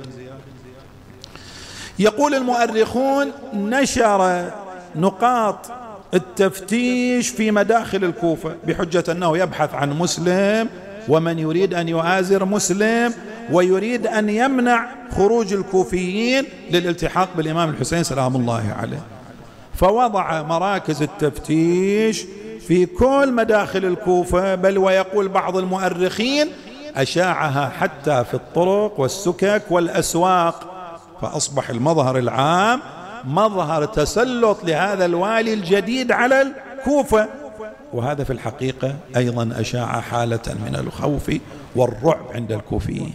يقول المؤرخون نشر نقاط التفتيش في مداخل الكوفة بحجة أنه يبحث عن مسلم ومن يريد أن يؤازر مسلم ويريد أن يمنع خروج الكوفيين للالتحاق بالإمام الحسين سلام الله عليه. فوضع مراكز التفتيش في كل مداخل الكوفة، بل ويقول بعض المؤرخين أشاعها حتى في الطرق والسكك والأسواق، فأصبح المظهر العام مظهر تسلط لهذا الوالي الجديد على الكوفة. وهذا في الحقيقة أيضا أشاع حالة من الخوف والرعب عند الكوفيين.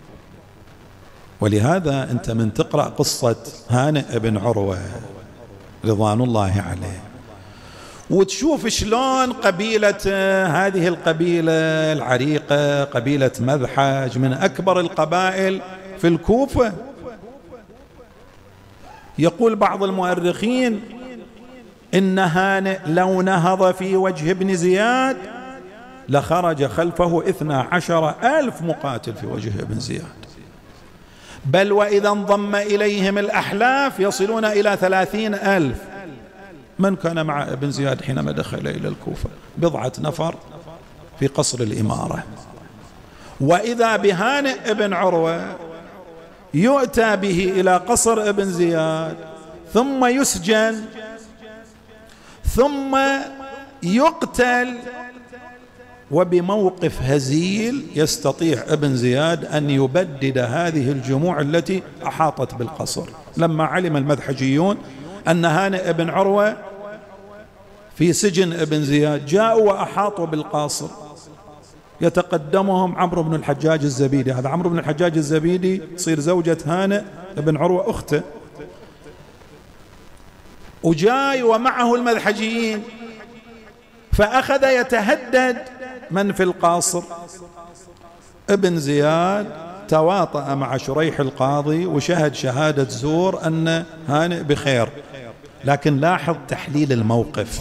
ولهذا أنت من تقرأ قصة هانئ بن عروة رضوان الله عليه وتشوف شلون قبيلة هذه القبيلة العريقة قبيلة مذحج من أكبر القبائل في الكوفة، يقول بعض المؤرخين إن هانئ لو نهض في وجه ابن زياد لخرج خلفه اثنا عشر ألف مقاتل في وجه ابن زياد، بل وإذا انضم إليهم الأحلاف يصلون إلى ثلاثين ألف. من كان مع ابن زياد حينما دخل إلى الكوفة؟ بضعة نفر في قصر الإمارة. وإذا بهانئ ابن عروة يؤتى به إلى قصر ابن زياد ثم يسجن، ثم يقتل. وبموقف هزيل يستطيع ابن زياد أن يبدد هذه الجموع التي أحاطت بالقصر. لما علم المذحجيون أن هانئ بن عروة في سجن ابن زياد جاءوا وأحاطوا بالقاصر، يتقدمهم عمرو بن الحجاج الزبيدي. هذا عمرو بن الحجاج الزبيدي تصير زوجة هانئ بن عروة أخته، وجاي ومعه المذحجيين، فأخذ يتهدد من في القاصر. ابن زياد تواطأ مع شريح القاضي وشهد شهادة زور أن هانئ بخير، لكن لاحظ تحليل الموقف.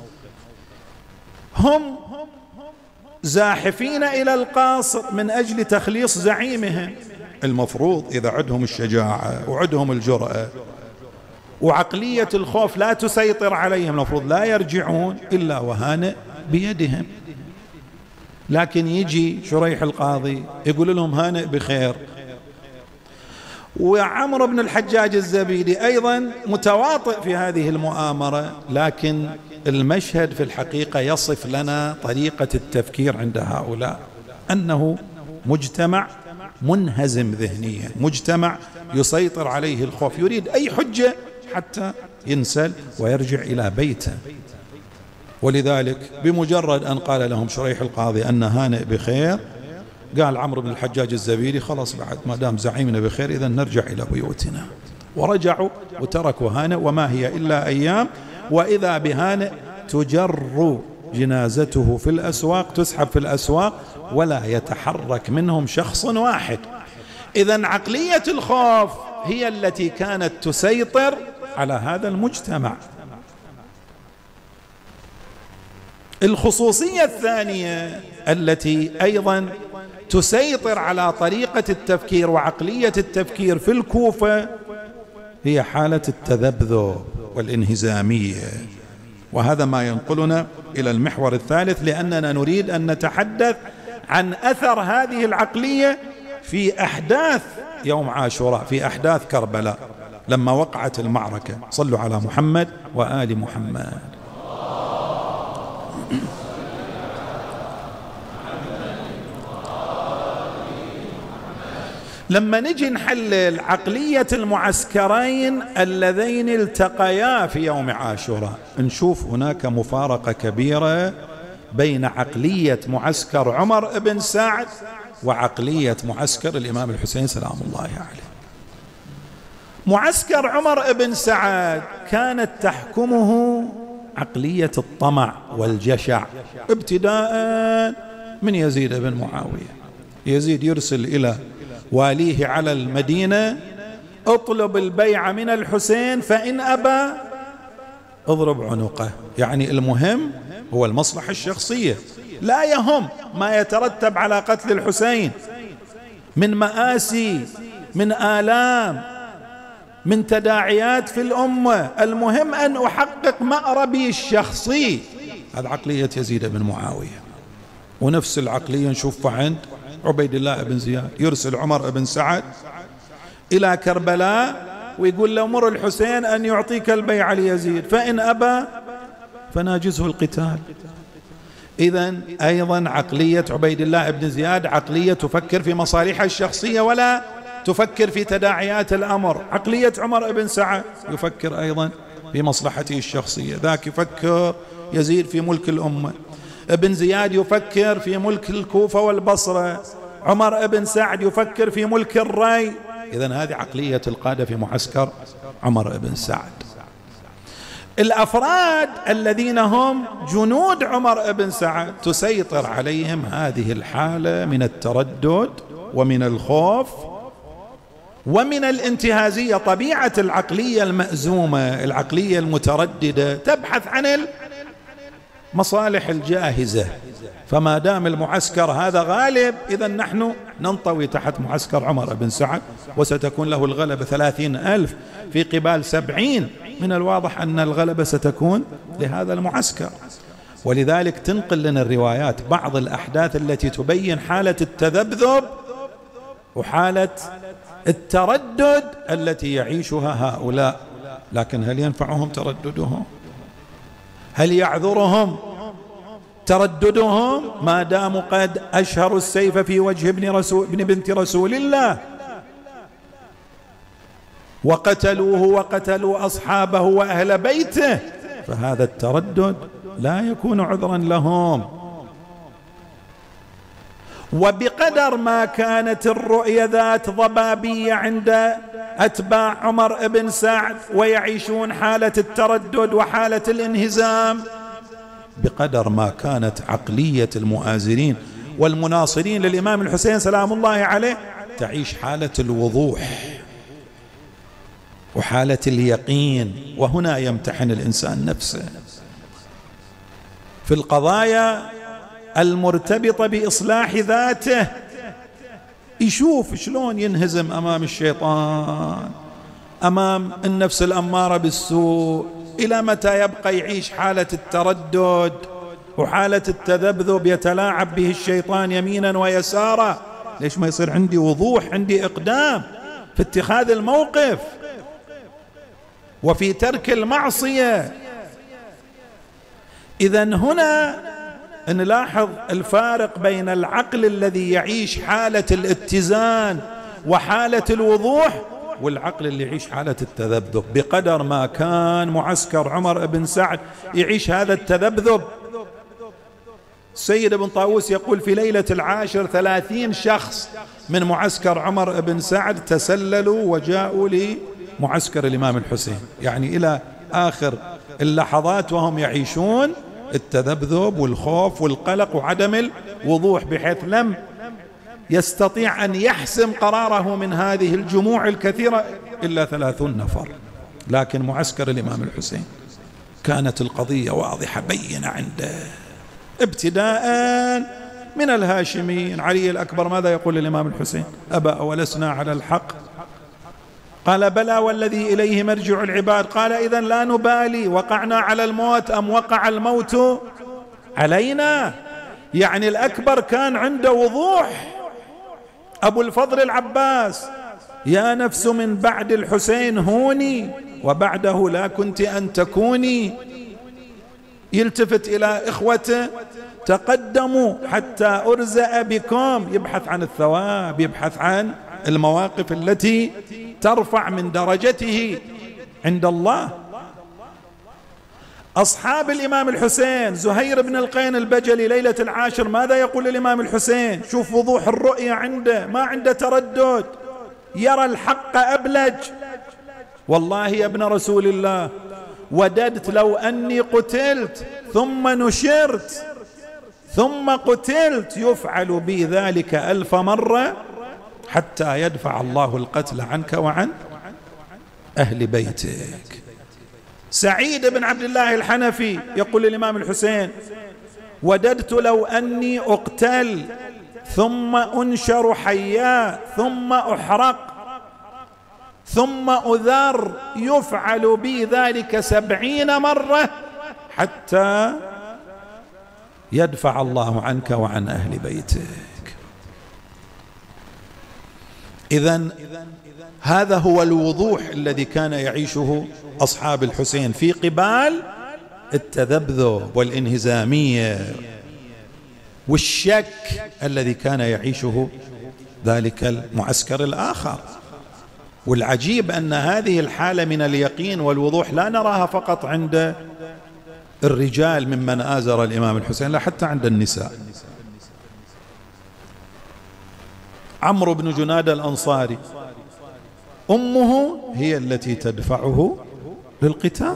هم زاحفين إلى القاصر من أجل تخليص زعيمهم، المفروض إذا عندهم الشجاعة وعندهم الجرأة وعقلية الخوف لا تسيطر عليهم، المفروض لا يرجعون إلا وهانئ بيدهم. لكن يجي شريح القاضي يقول لهم هانئ بخير، وعمرو بن الحجاج الزبيدي أيضا متواطئ في هذه المؤامرة. لكن المشهد في الحقيقة يصف لنا طريقة التفكير عند هؤلاء، أنه مجتمع منهزم ذهنيا، مجتمع يسيطر عليه الخوف، يريد أي حجة حتى ينسل ويرجع إلى بيته. ولذلك بمجرد أن قال لهم شريح القاضي أن هانئ بخير، قال عمرو بن الحجاج الزبيدي خلاص بعد ما دام زعيمنا بخير إذا نرجع إلى بيوتنا. ورجعوا وتركوا هانئ، وما هي إلا أيام وإذا بهانئ تجر جنازته في الأسواق، تسحب في الأسواق ولا يتحرك منهم شخص واحد. إذن عقلية الخوف هي التي كانت تسيطر على هذا المجتمع. الخصوصية الثانية التي أيضا تسيطر على طريقة التفكير وعقلية التفكير في الكوفة هي حالة التذبذب والانهزامية. وهذا ما ينقلنا إلى المحور الثالث، لأننا نريد أن نتحدث عن أثر هذه العقلية في أحداث يوم عاشوراء، في أحداث كربلاء لما وقعت المعركة. صلوا على محمد وآل محمد. لما نجي نحلل عقلية المعسكرين اللذين التقيا في يوم عاشوراء، نشوف هناك مفارقة كبيرة بين عقلية معسكر عمر بن سعد وعقلية معسكر الإمام الحسين سلام الله عليه. معسكر عمر بن سعد كانت تحكمه عقلية الطمع والجشع، ابتداء من يزيد بن معاوية. يزيد يرسل إلى واليه على المدينة اطلب البيعة من الحسين، فإن أبى اضرب عنقه. يعني المهم هو المصلحة الشخصية، لا يهم ما يترتب على قتل الحسين من مآسي، من آلام، من تداعيات في الأمة، المهم أن أحقق مأربي الشخصي. هذه عقلية يزيد بن معاوية. ونفس العقلية نشوفها عند عبيد الله بن زياد. يرسل عمر بن سعد إلى كربلاء ويقول له مر الحسين أن يعطيك البيعة ليزيد، فإن أبى فناجزه القتال. إذن أيضا عقلية عبيد الله بن زياد عقلية تفكر في مصالحها الشخصية ولا تفكر في تداعيات الأمر. عقلية عمر بن سعد يفكر أيضا في مصلحته الشخصية، ذاك يفكر يزيد في ملك الأمة، ابن زياد يفكر في ملك الكوفة والبصرة، عمر بن سعد يفكر في ملك الري. إذن هذه عقلية القادة في معسكر عمر بن سعد. الأفراد الذين هم جنود عمر بن سعد تسيطر عليهم هذه الحالة من التردد ومن الخوف ومن الانتهازية. طبيعة العقلية المأزومة، العقلية المترددة، تبحث عن المصالح الجاهزة. فما دام المعسكر هذا غالب، إذن نحن ننطوي تحت معسكر عمر بن سعد، وستكون له الغلبة ثلاثين ألف في قبال سبعين. من الواضح أن الغلبة ستكون لهذا المعسكر. ولذلك تنقل لنا الروايات بعض الأحداث التي تبين حالة التذبذب وحالة التردد التي يعيشها هؤلاء. لكن هل ينفعهم ترددهم؟ هل يعذرهم ترددهم ما داموا قد أشهروا السيف في وجه ابن, رسول ابن بنت رسول الله وقتلوه وقتلوا أصحابه وأهل بيته؟ فهذا التردد لا يكون عذرا لهم. وبقدر ما كانت الرؤية ذات ضبابية عند أتباع عمر بن سعد ويعيشون حالة التردد وحالة الانهزام، بقدر ما كانت عقلية المؤازرين والمناصرين للإمام الحسين سلام الله عليه تعيش حالة الوضوح وحالة اليقين. وهنا يمتحن الإنسان نفسه في القضايا المرتبطة بإصلاح ذاته، يشوف شلون ينهزم أمام الشيطان، أمام النفس الأمارة بالسوء. إلى متى يبقى يعيش حالة التردد وحالة التذبذب يتلاعب به الشيطان يمينا ويسارا؟ ليش ما يصير عندي وضوح، عندي إقدام في اتخاذ الموقف وفي ترك المعصية؟ إذن هنا نلاحظ الفارق بين العقل الذي يعيش حالة الاتزان وحالة الوضوح والعقل اللي يعيش حالة التذبذب. بقدر ما كان معسكر عمر بن سعد يعيش هذا التذبذب، السيد ابن طاووس يقول في ليلة العاشر ثلاثين شخص من معسكر عمر بن سعد تسللوا وجاءوا لمعسكر الإمام الحسين، يعني إلى آخر اللحظات وهم يعيشون التذبذب والخوف والقلق وعدم الوضوح، بحيث لم يستطيع أن يحسم قراره من هذه الجموع الكثيرة إلا ثلاثون نفر. لكن معسكر الإمام الحسين كانت القضية واضحة بينة عنده، ابتداء من الهاشميين. علي الأكبر ماذا يقول للإمام الحسين؟ أبا أولسنا على الحق؟ قال بلى والذي إليه مرجع العباد. قال إذن لا نبالي وقعنا على الموت أم وقع الموت علينا. يعني الأكبر كان عنده وضوح. أبو الفضل العباس يا نفس من بعد الحسين هوني وبعده لا كنت أن تكوني. يلتفت إلى إخوته تقدموا حتى أرزأ بكم، يبحث عن الثواب، يبحث عن المواقف التي ترفع من درجته عند الله. أصحاب الإمام الحسين زهير بن القين البجلي ليلة العاشر ماذا يقول للإمام الحسين؟ شوف وضوح الرؤية عنده، ما عنده تردد، يرى الحق أبلج. والله يا ابن رسول الله وددت لو أني قتلت ثم نشرت ثم قتلت يفعل بي ذلك ألف مرة حتى يدفع الله القتل عنك وعن أهل بيتك. سعيد بن عبد الله الحنفي يقول للإمام الحسين وددت لو أني أقتل ثم أنشر حيا ثم أحرق ثم أذر يفعل بي ذلك سبعين مرة حتى يدفع الله عنك وعن أهل بيتك. إذن هذا هو الوضوح الذي كان يعيشه أصحاب الحسين في قبال التذبذب والانهزامية والشك الذي كان يعيشه ذلك المعسكر الآخر. والعجيب أن هذه الحالة من اليقين والوضوح لا نراها فقط عند الرجال ممن آزر الإمام الحسين، لا حتى عند النساء. عمرو بن جنادة الأنصاري أمه هي التي تدفعه للقتال.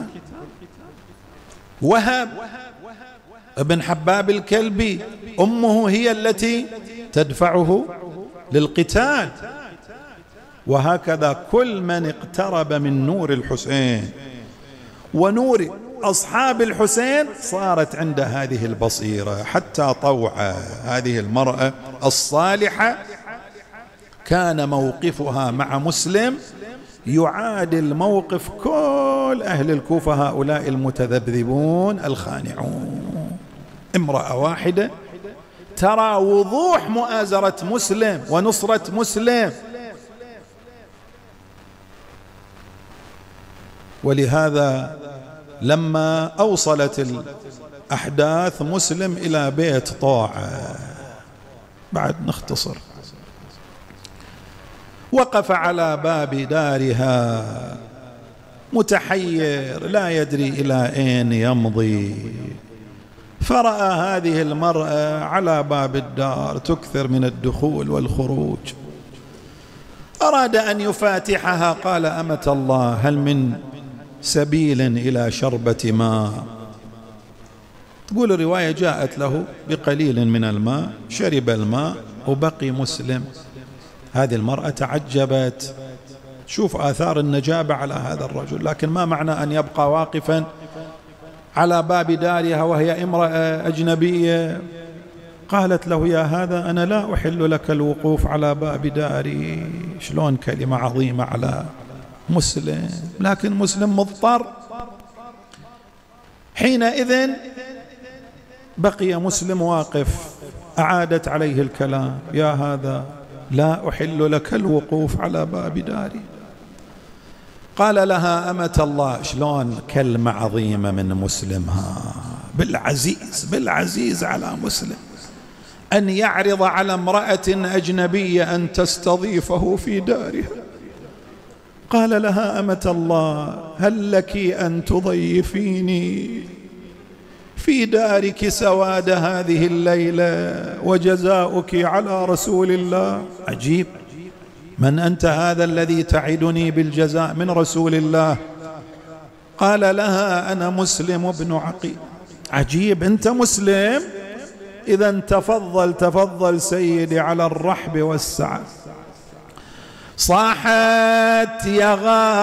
وهب ابن حباب الكلبي أمه هي التي تدفعه للقتال. وهكذا كل من اقترب من نور الحسين ونور أصحاب الحسين صارت عند هذه البصيرة. حتى طوعة هذه المرأة الصالحة كان موقفها مع مسلم يعادل موقف كل أهل الكوفة هؤلاء المتذبذبون الخانعون. امرأة واحدة ترى وضوح مؤازرة مسلم ونصرة مسلم. ولهذا لما أوصلت الأحداث مسلم إلى بيت طاعة، بعد نختصر، وقف على باب دارها متحير لا يدري إلى أين يمضي، فرأى هذه المرأة على باب الدار تكثر من الدخول والخروج، أراد أن يفاتحها، قال: أمة الله، هل من سبيل إلى شربة ماء؟ تقول الرواية جاءت له بقليل من الماء، شرب الماء وبقي مسلم. هذه المرأة تعجبت، شوف آثار النجابة على هذا الرجل، لكن ما معنى أن يبقى واقفا على باب دارها وهي امرأة أجنبية؟ قالت له: يا هذا، أنا لا أحل لك الوقوف على باب داري. شلون كلمة عظيمة على مسلم، لكن مسلم مضطر. حينئذ بقي مسلم واقف، أعادت عليه الكلام: يا هذا، لا أحل لك الوقوف على باب داري. قال لها: أمة الله، شلون كلمة عظيمة من مسلم، ها بالعزيز بالعزيز على مسلم أن يعرض على امرأة أجنبية أن تستضيفه في دارها. قال لها: أمة الله، هل لك أن تضيفيني في دارك سواد هذه الليلة وجزاؤك على رسول الله؟ عجيب، من أنت هذا الذي تعدني بالجزاء من رسول الله؟ قال لها: أنا مسلم بن عقيل. عجيب، أنت مسلم؟ إذا تفضل تفضل سيدي على الرحب والسعة. صاحت: يا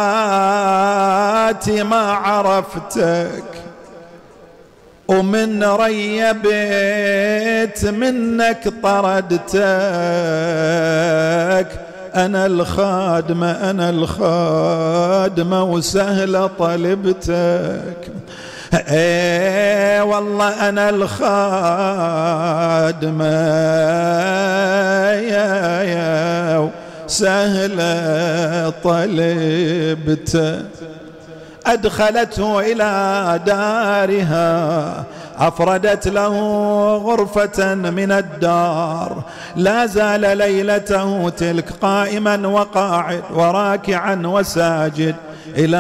غاتي ما عرفتك، ومن ريبت منك طردتك، أنا الخادمة أنا الخادمة وسهلة طلبتك. ايه والله أنا الخادمة يا يا سهلة طلبتك. أدخلته إلى دارها، أفردت له غرفة من الدار، لا زال ليلته تلك قائما وقاعد وراكعا وساجد، إلى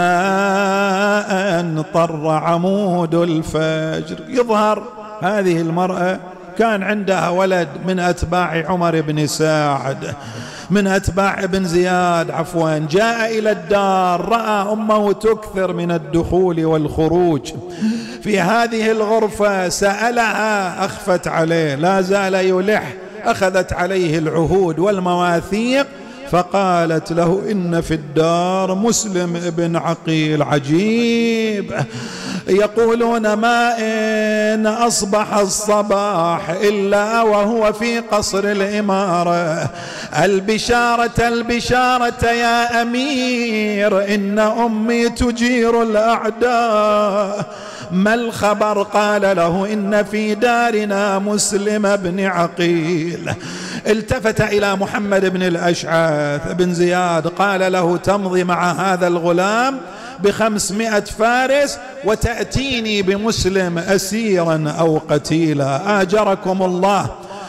أن طر عمود الفجر. يظهر هذه المرأة كان عندها ولد من أتباع عمر بن سعد، من أتباع ابن زياد عفوا، جاء إلى الدار، رأى أمه تكثر من الدخول والخروج في هذه الغرفة، سألها، أخفت عليه، لا زال يلح، أخذت عليه العهود والمواثيق، فقالت له: إن في الدار مسلم ابن عقيل. عجيب، يقولون: ما إن أصبح الصباح إلا وهو في قصر الإمارة. البشارة البشارة يا أمير، إن أمي تجير الأعداء. ما الخبر؟ قال له: إن في دارنا مسلم بن عقيل. التفت إلى محمد بن الأشعث بن زياد، قال له: تمضي مع هذا الغلام بخمسمائة فارس وتأتيني بمسلم أسيرا أو قتيلا، آجركم الله.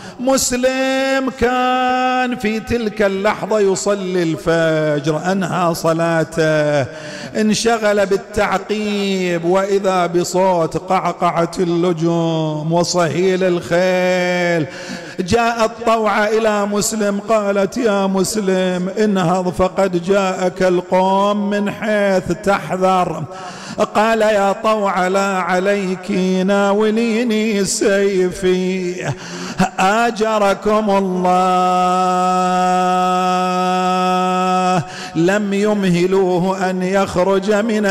مسلم كان في تلك اللحظة يصلي الفجر، أنهى صلاته، انشغل بالتعقيب، وإذا بصوت قعقعة اللجوم وصهيل الخيل. جاءت طوعة إلى مسلم، قالت: يا مسلم انهض، فقد جاءك القوم من حيث تحذر. قال: يا طوعة لا عليك، ناوليني سيفي، آجركم الله. لم يمهلوه أن يخرج من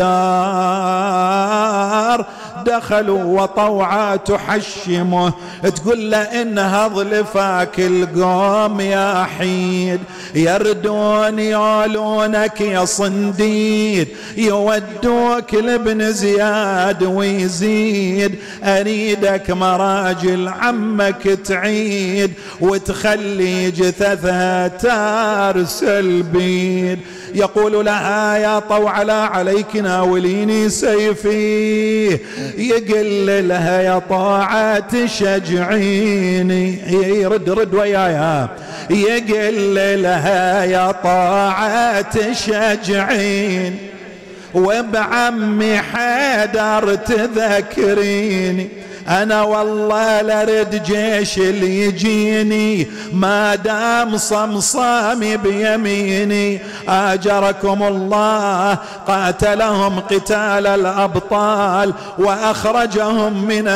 الدار، دخلوا وطوعا تحشمه، تقول له: انهض لفاك القوم يا حيد، يردون يولونك يا صنديد، يودوك لابن زياد ويزيد، أريدك مراجل عمك تعيد، وتخلي جثثها تارسل بيد. يقول لها يا طوعلة عليك ناوليني سيفي، يقل لها يا طاعة تشجعيني، يرد رد وياها، يقل لها يا طاعة تشجعيني، وبعمي حيدر تذكريني، أنا والله لرد جيش اللي يجيني ما دام صمصامي بيميني. آجركم الله قاتلهم قتال الأبطال وأخرجهم من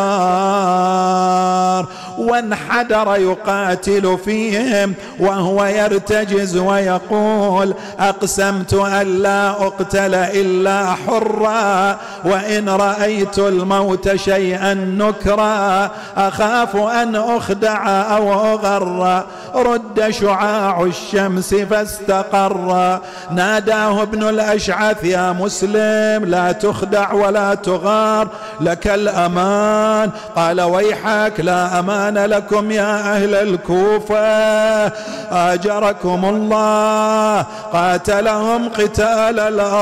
الدار، وانحدر يقاتل فيهم وهو يرتجز ويقول أقسمت أن لا أقتل إلا حرا، وإن رأيت الموت شيئا نكرا أخاف أن أخدع أو أغر. رد شعاع الشمس فاستقر، ناداه ابن الأشعث يا مسلم لا تخدع ولا تغار، لك الأمان. قال ويحك لا أمان لكم يا أهل الكوفة، آجركم الله قاتلهم قتال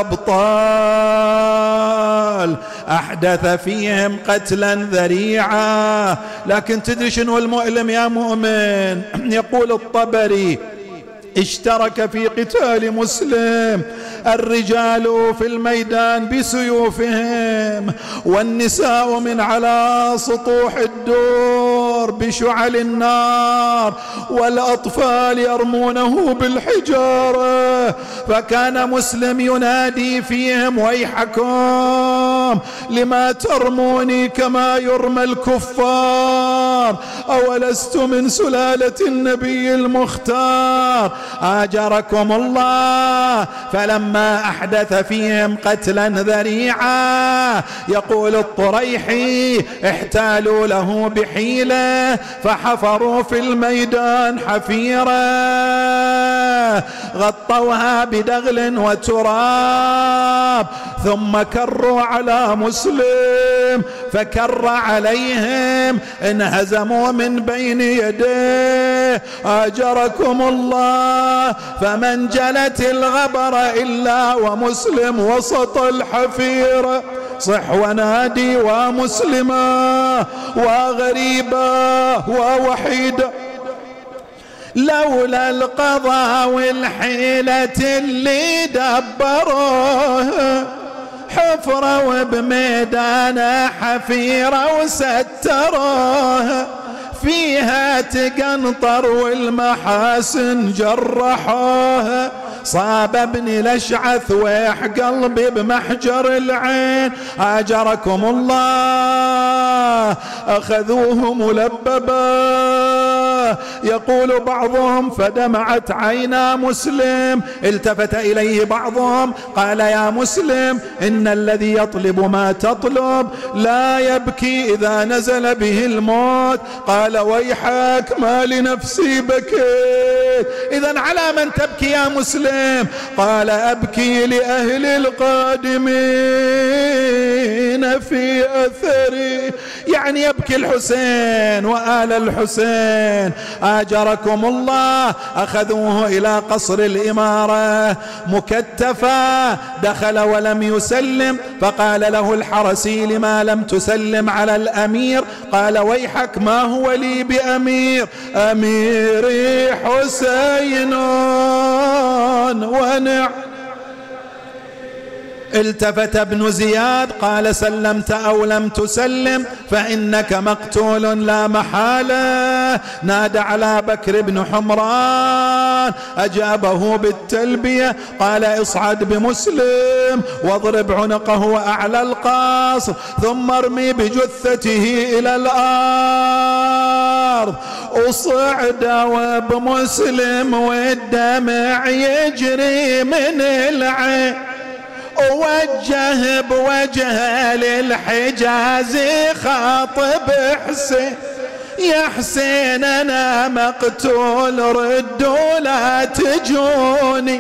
الأبطال، أحدث فيهم قتلا ذريعا. لكن تدري شنو المؤلم يا مؤمن؟ يقول الطبري اشترك في قتال مسلم الرجال في الميدان بسيوفهم، والنساء من على سطوح الدور بشعل النار، والأطفال يرمونه بالحجارة. فكان مسلم ينادي فيهم ويحكم لما ترموني كما يرمى الكفار، أولست من سلالة النبي المختار. آجركم الله فلما أحدث فيهم قتلا ذريعا، يقول الطريحي احتالوا له بحيلة فحفروا في الميدان حفيرة غطوها بدغل وتراب، ثم كروا على مسلم فكر عليهم انهزموا من بين يديه. آجركم الله فمن جلت الغبر إلا ومسلم وسط الحفيرة. صح ونادي ومسلمة وغريبة ووحيدة، لولا القضاء والحيلة اللي دبروها، حفرة وبميدانها حفيرة وستروها، فيها تقنطر والمحاسن جرحوها. صاب ابن الأشعث ويح قلبي بمحجر العين. آجركم الله أخذوه ملببا، يقول بعضهم فدمعت عينا مسلم. التفت إليه بعضهم قال يا مسلم إن الذي يطلب ما تطلب لا يبكي إذا نزل به الموت. قال ويحك ما لنفسي بكيت. إذن على من تبكي يا مسلم؟ قال أبكي لأهل القادمين في أثري، يعني يبكي الحسين وآل الحسين. آجركم الله أخذوه إلى قصر الإمارة مكتفا، دخل ولم يسلم، فقال له الحرسي لما لم تسلم على الأمير؟ قال ويحك ما هو لي بأمير، أميري حسين ونعم. التفت ابن زياد قال سلمت أو لم تسلم فإنك مقتول لا محالة. نادى على بكر بن حمران أجابه بالتلبية، قال اصعد بمسلم واضرب عنقه وأعلى القصر ثم ارمي بجثته إلى الأرض. أصعد وبمسلم والدمع يجري من العين، ووجه بوجه للحجاز خاطب حسين، يا حسين أنا مقتول ردوا لا تجوني،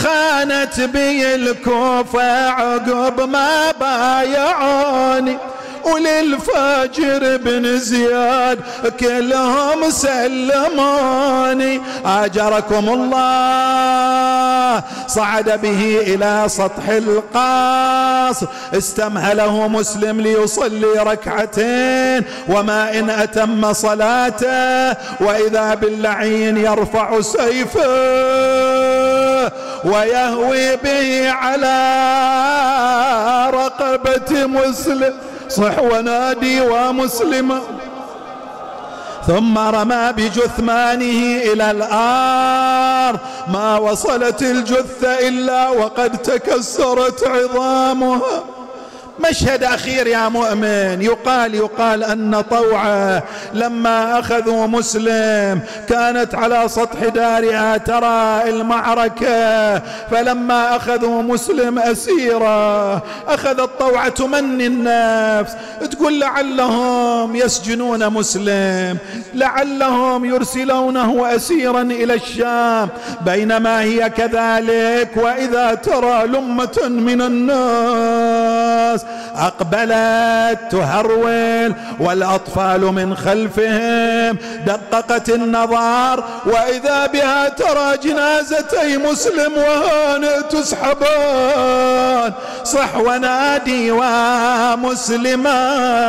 خانت بي الكوفة عقب ما بايعوني، وللفاجر بن زياد كلهم سلموني. آجركم الله. صعد به إلى سطح القصر، استمهله مسلم ليصلي ركعتين وما إن أتم صلاته، وإذا باللعين يرفع سيفه ويهوي به على رقبة مسلم. صح ونادي ومسلم. ثم رمى بجثمانه إلى الأرض، ما وصلت الجثة إلا وقد تكسرت عظامها. مشهد أخير يا مؤمن. يقال يقال أن طوعة لما أخذوا مسلم كانت على سطح دارها ترى المعركة، فلما أخذوا مسلم أسيرا أخذت طوعة تمني النفس، تقول لعلهم يسجنون مسلم، لعلهم يرسلونه أسيرا إلى الشام. بينما هي كذلك، وإذا ترى لمة من الناس أقبلت تهرول والأطفال من خلفهم، دققت النظر وإذا بها ترى جنازتي مسلم وهانئ تسحبان. صح ونادي ومسلما.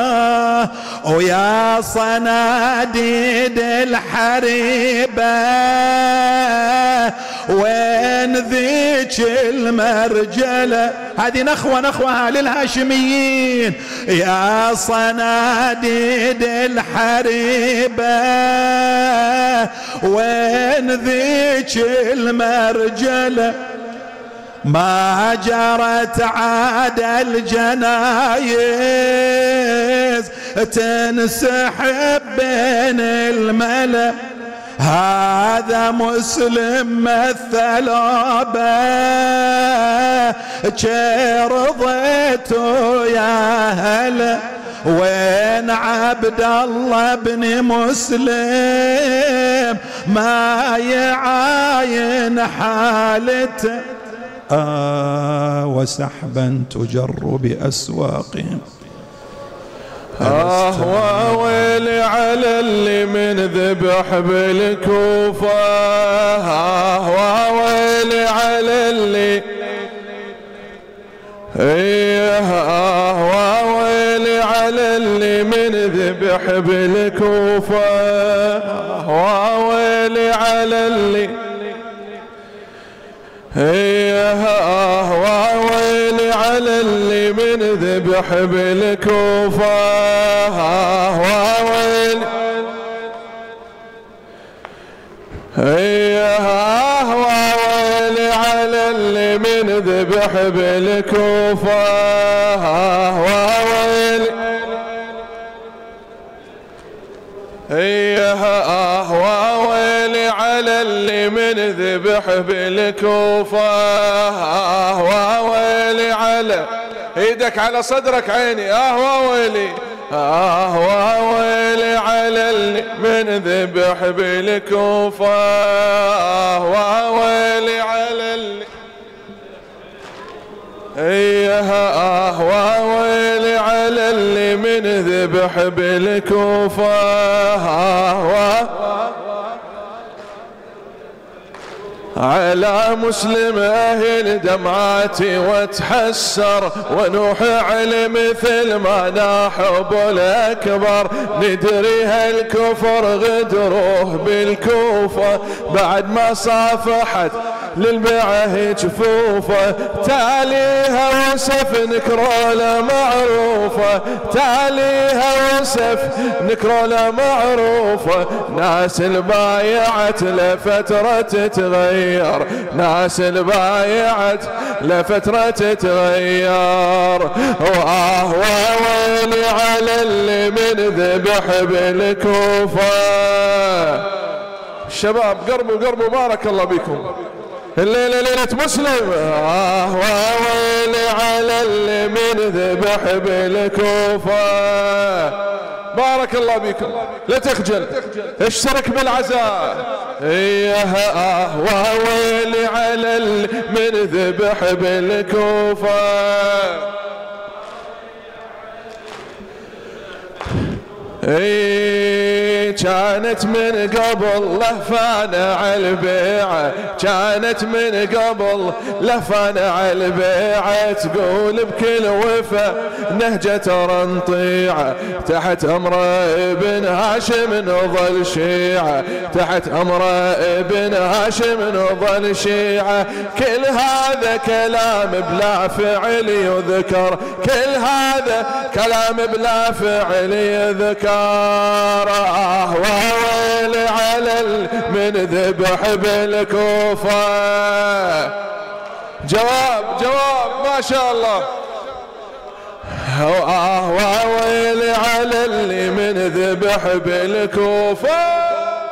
ويا صناديد الحريبة وين ذيك المرجلة؟ هذه نخوة نخوة للهاشميين. يا صناديد الحريبة وين ذيك المرجلة؟ ما جرت عاد الجنايز تنسحب بين الملأ. هذا مسلم الثلابة رضيته يا هلا. وين عبد الله بن مسلم ما يعاين حالته. آه وسحبا تجر بأسواقهم. آه وويلي على اللي من ذبح بالكوفة. آه وويلي على اللي آه وويلي على اللي من ذبح بالكوفة. آه وويلي على اللي آه وويلي على اللي من ذبح بالكوفة. آه وويلي آه وويلي على اللي من ذبح بالكوفة. آه وويلي آه وويلي على اللي من ذبح بالكوفة. آه وويلي على ايدك على صدرك عيني. اه وويلي اه وويلي على اللي من ذبح بالكوفة. اه وويلي على اللي آه وويلي على اللي من ذبح بالكوفة. آه على مسلم أهل دمعاتي واتحسر، ونوح علي مثل ما ناح أبو الأكبر. ندري هالكفر غدروه بالكوفة، بعد ما صافحت للبيعة جفوفه. تاليها وصف نكرولة معروفة، تاليها وصف نكرولة معروفة. ناس البايعت لفترة تتغير، ناس البايعت لفترة تتغير. وآه وويلي على اللي من ذبح بالكوفة. الشباب قربوا قربوا بارك الله بكم. الليلة ليلة مسلم. آه وويلي على اللي من ذبح بالكوفة. بارك الله بكم. لا تخجل، اشترك بالعزاء. ايه آه وويلي على اللي من ذبح بالكوفة. اي كانت من قبل لهفانة على البيعة، كانت من قبل لهفانة على البيعة، تقول بكل وفا نهجة رنطيعة، تحت امر ابن هاشم نظل شيعة، تحت امر ابن هاشم نظل شيعة. كل هذا كلام بلا فعل يذكر، كل هذا كلام بلا فعل يذكر. آه وويل على من ذبح بالكوفة. جواب جواب ما شاء الله. آه وويل على اللي من ذبح بالكوفة.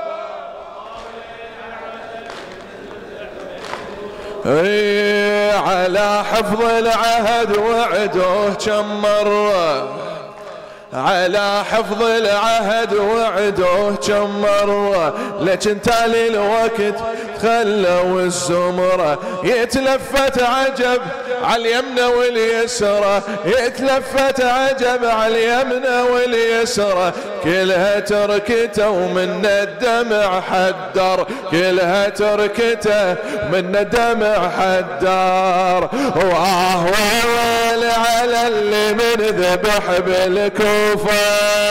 اي على حفظ العهد وعدوه كم مرة، على حفظ العهد وعدوه كم مرة، لكن تالي الوقت خلوا الزمرة. يتلفت عجب على اليمنى واليسرى، يتلفت عجب على اليمنى واليسرى، كلها تركته ومن الدمع حدر، كلها تركته من الدمع حدر. واه ويل على اللي من ذبح بالكوفة،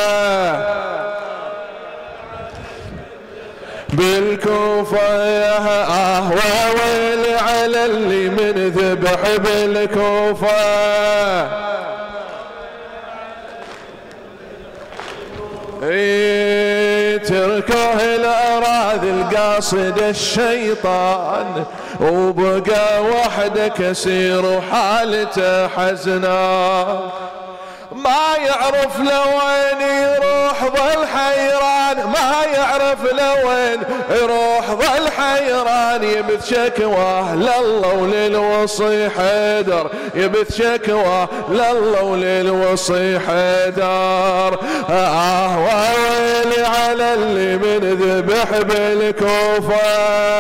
بالكوفة. آه وويل على اللي من ذبح بالكوفة. اي تركوه الاراضي القاصد الشيطان، وبقى وحده كسير وحالته حزنا، ما يعرف لوين يروح ظل حيران، ما يعرف لوين يروح ظل حيران. يبث شكواه لله وللوصي حيدر، يبث شكواه لله وللوصي حيدر. آه وويل على اللي من ذبح بالكوفة.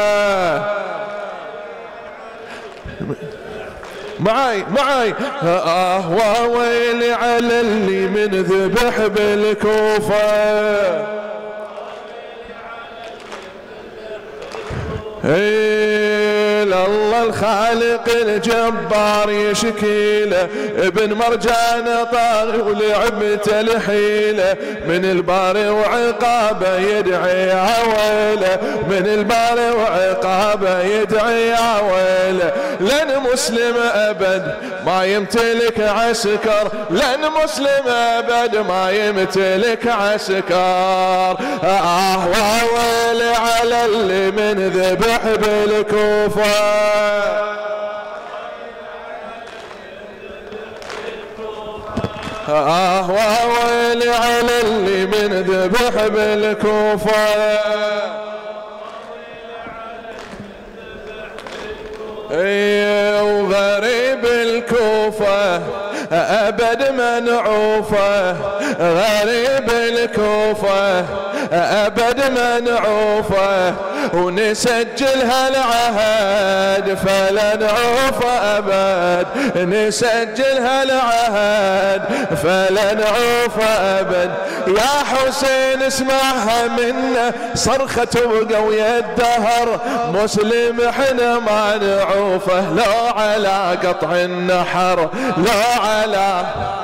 معاي معاي. آه وويل على اللي من ذبح بالكوفة. اي لله الخالق الجبار يشكيله، ابن مرجان طاغي ولعبته الحيله، من الباري وعقابه يدعي عويله، من الباري وعقابه يدعي عويله. لن مسلم ابد ما يمتلك عسكر، لن مسلم ابد ما يمتلك عسكر. آه وويل على اللي من ذبح بالكوفة. آه وويل على اللي من ذبح بالكوفة. اي وغريب الكوفة أبد منعوفة، غريب الكوفة أبد منعوفة، ونسجلها العهد فلا نعوف أبد، نسجلها العهد فلا نعوف أبد. يا حسين اسمعها منا صرخة وقوية الدهر، مسلم احنا ما نعوفه لو على قطع النحر، لو على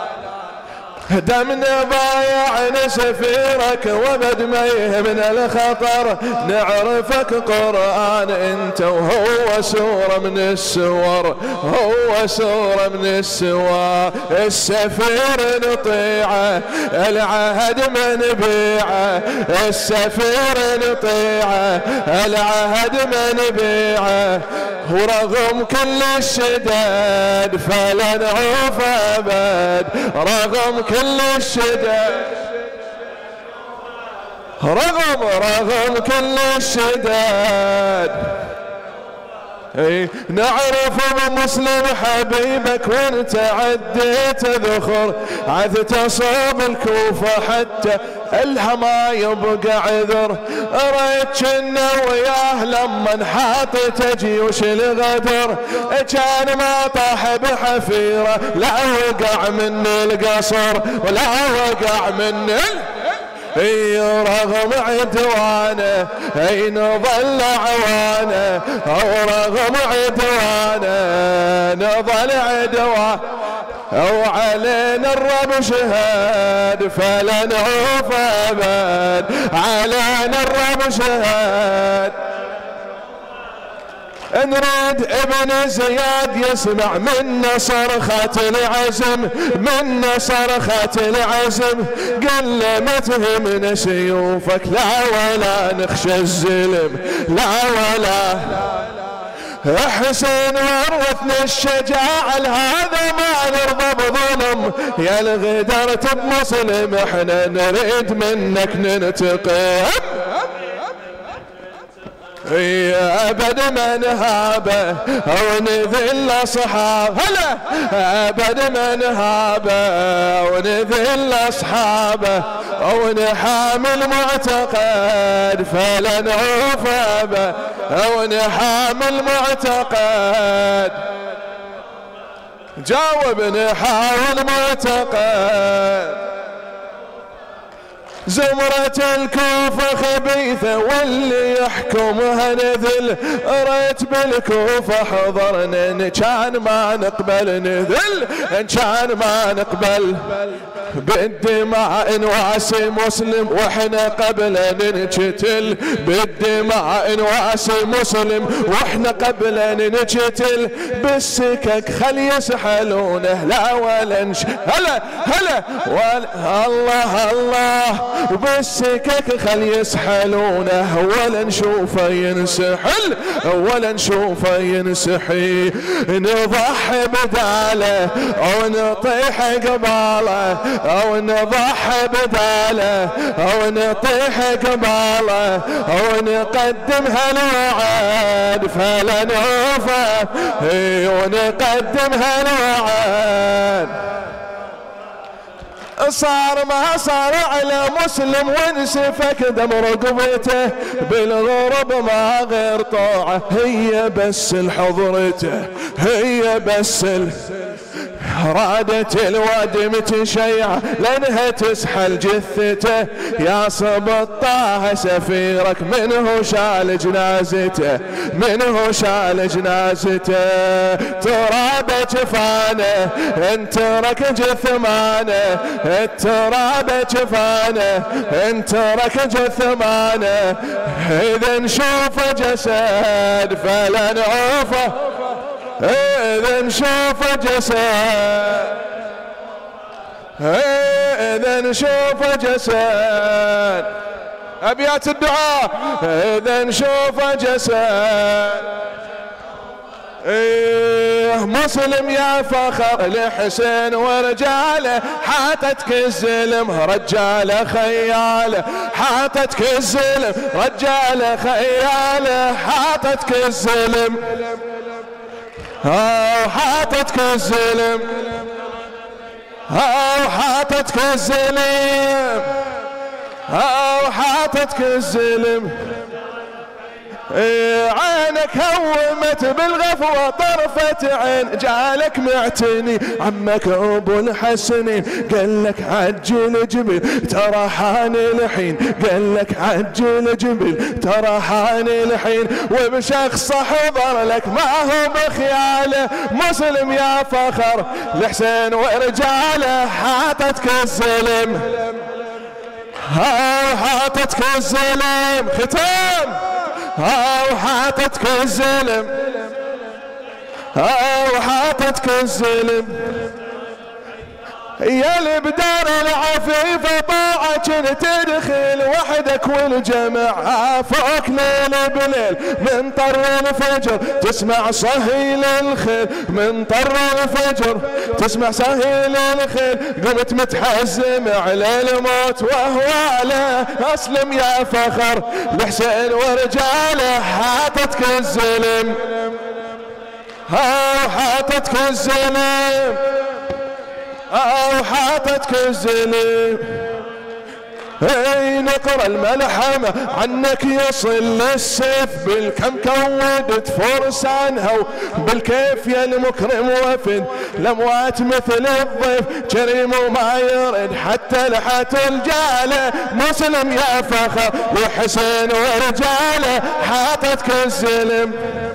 دمنا بايعنا سفيرك وبد ما يهمنا الخطر، نعرفك قرآن انت وهو سورة من السور، هو سورة من السور. السفير نطيعه العهد ما نبيعه، السفير نطيعه العهد ما نبيعه، ورغم كل الشداد فلا نعوف أبد، رغم كل الشداد، رغم رغم كل الشداد. اي نعرف بمسلم حبيبك وانت عديت ذخر، عذت صوب الكوفة حتى الها ما يبقى عذر، ريت كنا وياه لما انحاطت جيوش الغدر، كان ما طاح بحفيرة لا وقع من القصر ولا وقع من ال... اي رغم عدوانه اي نظل عوانه، او رغم عدوانه نظل عدوانه، او علينا الرب شهد فلن نعوف ابد، علينا الرب شهد. نريد ابن زياد يسمع منا صرخة العزم، منا صرخة العزم، قل ما تهمنا سيوفك لا ولا نخشى الزلم، لا ولا. حسين ورثنا الشجاعة لهذا ما نرضى بظلم، يا الغدرت بمسلم احنا نريد منك ننتقم. يا أبد ما نهابه أو نذل أصحابه، هلا أبد ما نهابه أو نذل أصحابه، أو نحامل معتقد فلا نعوف به، أو نحامل معتقد. جاوب نحاول معتقد. زمرة الكوفة خبيثة واللي يحكمها نذل، ريت بالكوفة حضرنا إن كان ما نقبل نذل، إن كان ما نقبل بالدماء نواسي مسلم واحنا قبل ننقتل، بالدماء نواسي مسلم واحنا قبل ننقتل، بالسكك خل يسحلونه لا ولا نش هلا هلا ولا الله الله، وبالسكك خل يسحلونه ولا نشوفه ينسحل ولا نشوفه ينسحي، نضحي بداله او نطيح قباله، او نضحي بداله او نطيح قباله، او نقدم هالوعد فلا نوفى، ونقدم هالوعد. صار ما صار على مسلم وانسفك دم رقبته، بالغرب ما غير طاعة هي بس الحضرته، هي بس ال... رادت الوادم تشيع لانها تسحل جثته، يا صب طه سفيرك منه شال جنازته، منه شال جنازته. تراب جفانه انت رك جثمانه، التراب جفانه انت رك جثمانه، اذا نشوف جسد فلا نعوفه، إذا نشوف جسد، إذا نشوف جسد. أبيات الدعاء إذا نشوف جسد. إيه مسلم يا فخر لحسين ورجاله، حاتتك الزلم رجاله خياله، حاتتك الزلم رجاله خياله، حاتتك الزلم أو حاتتك الزلم، أو حاتتك الزلم، أو حاتتك الزلم. إيه عينك هومت بالغفوة طرفة عين، جالك معتني عمك ابو الحسنين، قال لك عجل جبل ترى حان الحين، قال لك عجل جبل ترى حان الحين، وبشخص حضر لك ما هو بخياله. مسلم يا فخر لحسين ورجاله، حاتتك الزلم، ها حاتتك الزلم. ختام أو حاتتك الزلم، أو حاتتك الزلم. يا البدار العفيفة طاعة تدخل وحدك والجمع عافوك ليل بليل، من طر الفجر تسمع صهيل الخيل، من طر الفجر تسمع صهيل الخيل، قمت متحزم على الموت وهواله. اسلم يا فخر لحسين ورجاله، حاتتك الزلم، أو حاتتك الزلم، أو حاتتك الزلم. اي نقر الملحمة عنك يصل للسيف، بالكم كودت فرسانها وبالكيف يا المكرم وفد الاموات مثل الضيف كريم وما يرد حتى لحات الجالة مسلم يا فخر وحسين ورجاله حاطتك الزلم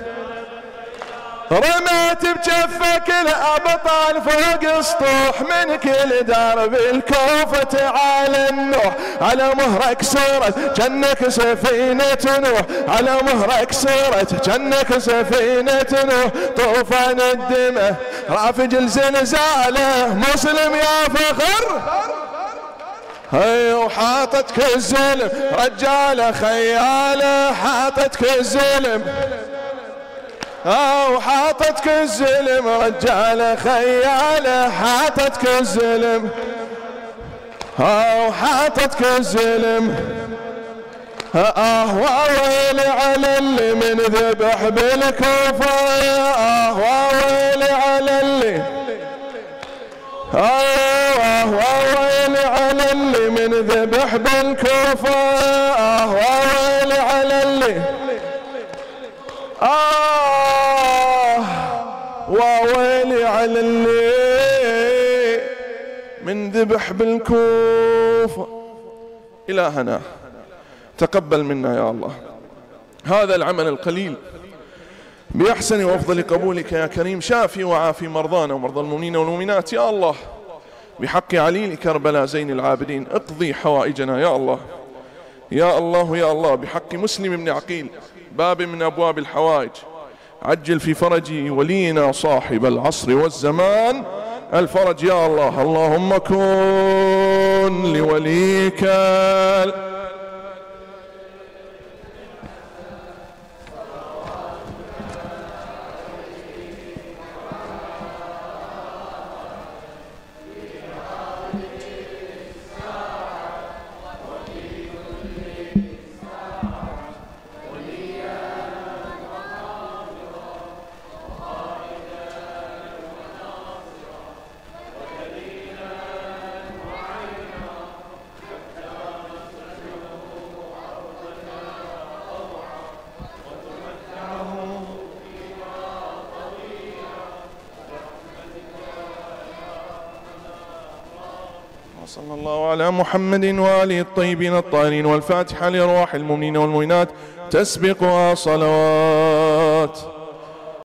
رميت بجفك الأبطال فوق سطوح من كل درب الكوفة تعالى النوح على مهرك سيرت جنك سفينة نوح على مهرك سيرت جنك سفينة نوح طوفان الدماء رافج الزلزالة مسلم يا فخر هي وحاطتك الزلم رجاله خياله حاطتك الزلم او حاطتك الزلم رجاله خياله حاطتك الزلم او حاطتك الزلم اه وويلي على اللي من ذبح بالكوفة اه وويلي على اللي اه وويلي على اللي من ذبح بالكوفة اه وويلي على اللي آه وويلي على اللي من ذبح بالكوفة. إلهنا تقبل منا يا الله هذا العمل القليل بأحسن وأفضل قبولك يا كريم، شافي وعافي مرضانا ومرضى المؤمنين والمؤمنات يا الله، بحق علي كربلاء زين العابدين اقضي حوائجنا يا الله يا الله يا الله، بحق مسلم بن عقيل باب من أبواب الحوائج عجل في فرج ولينا صاحب العصر والزمان الفرج يا الله. اللهم كن لوليك صلى الله على محمد وآله الطيبين الطاهرين، والفاتحة لأرواح المؤمنين والمؤمنات تسبقها صلوات.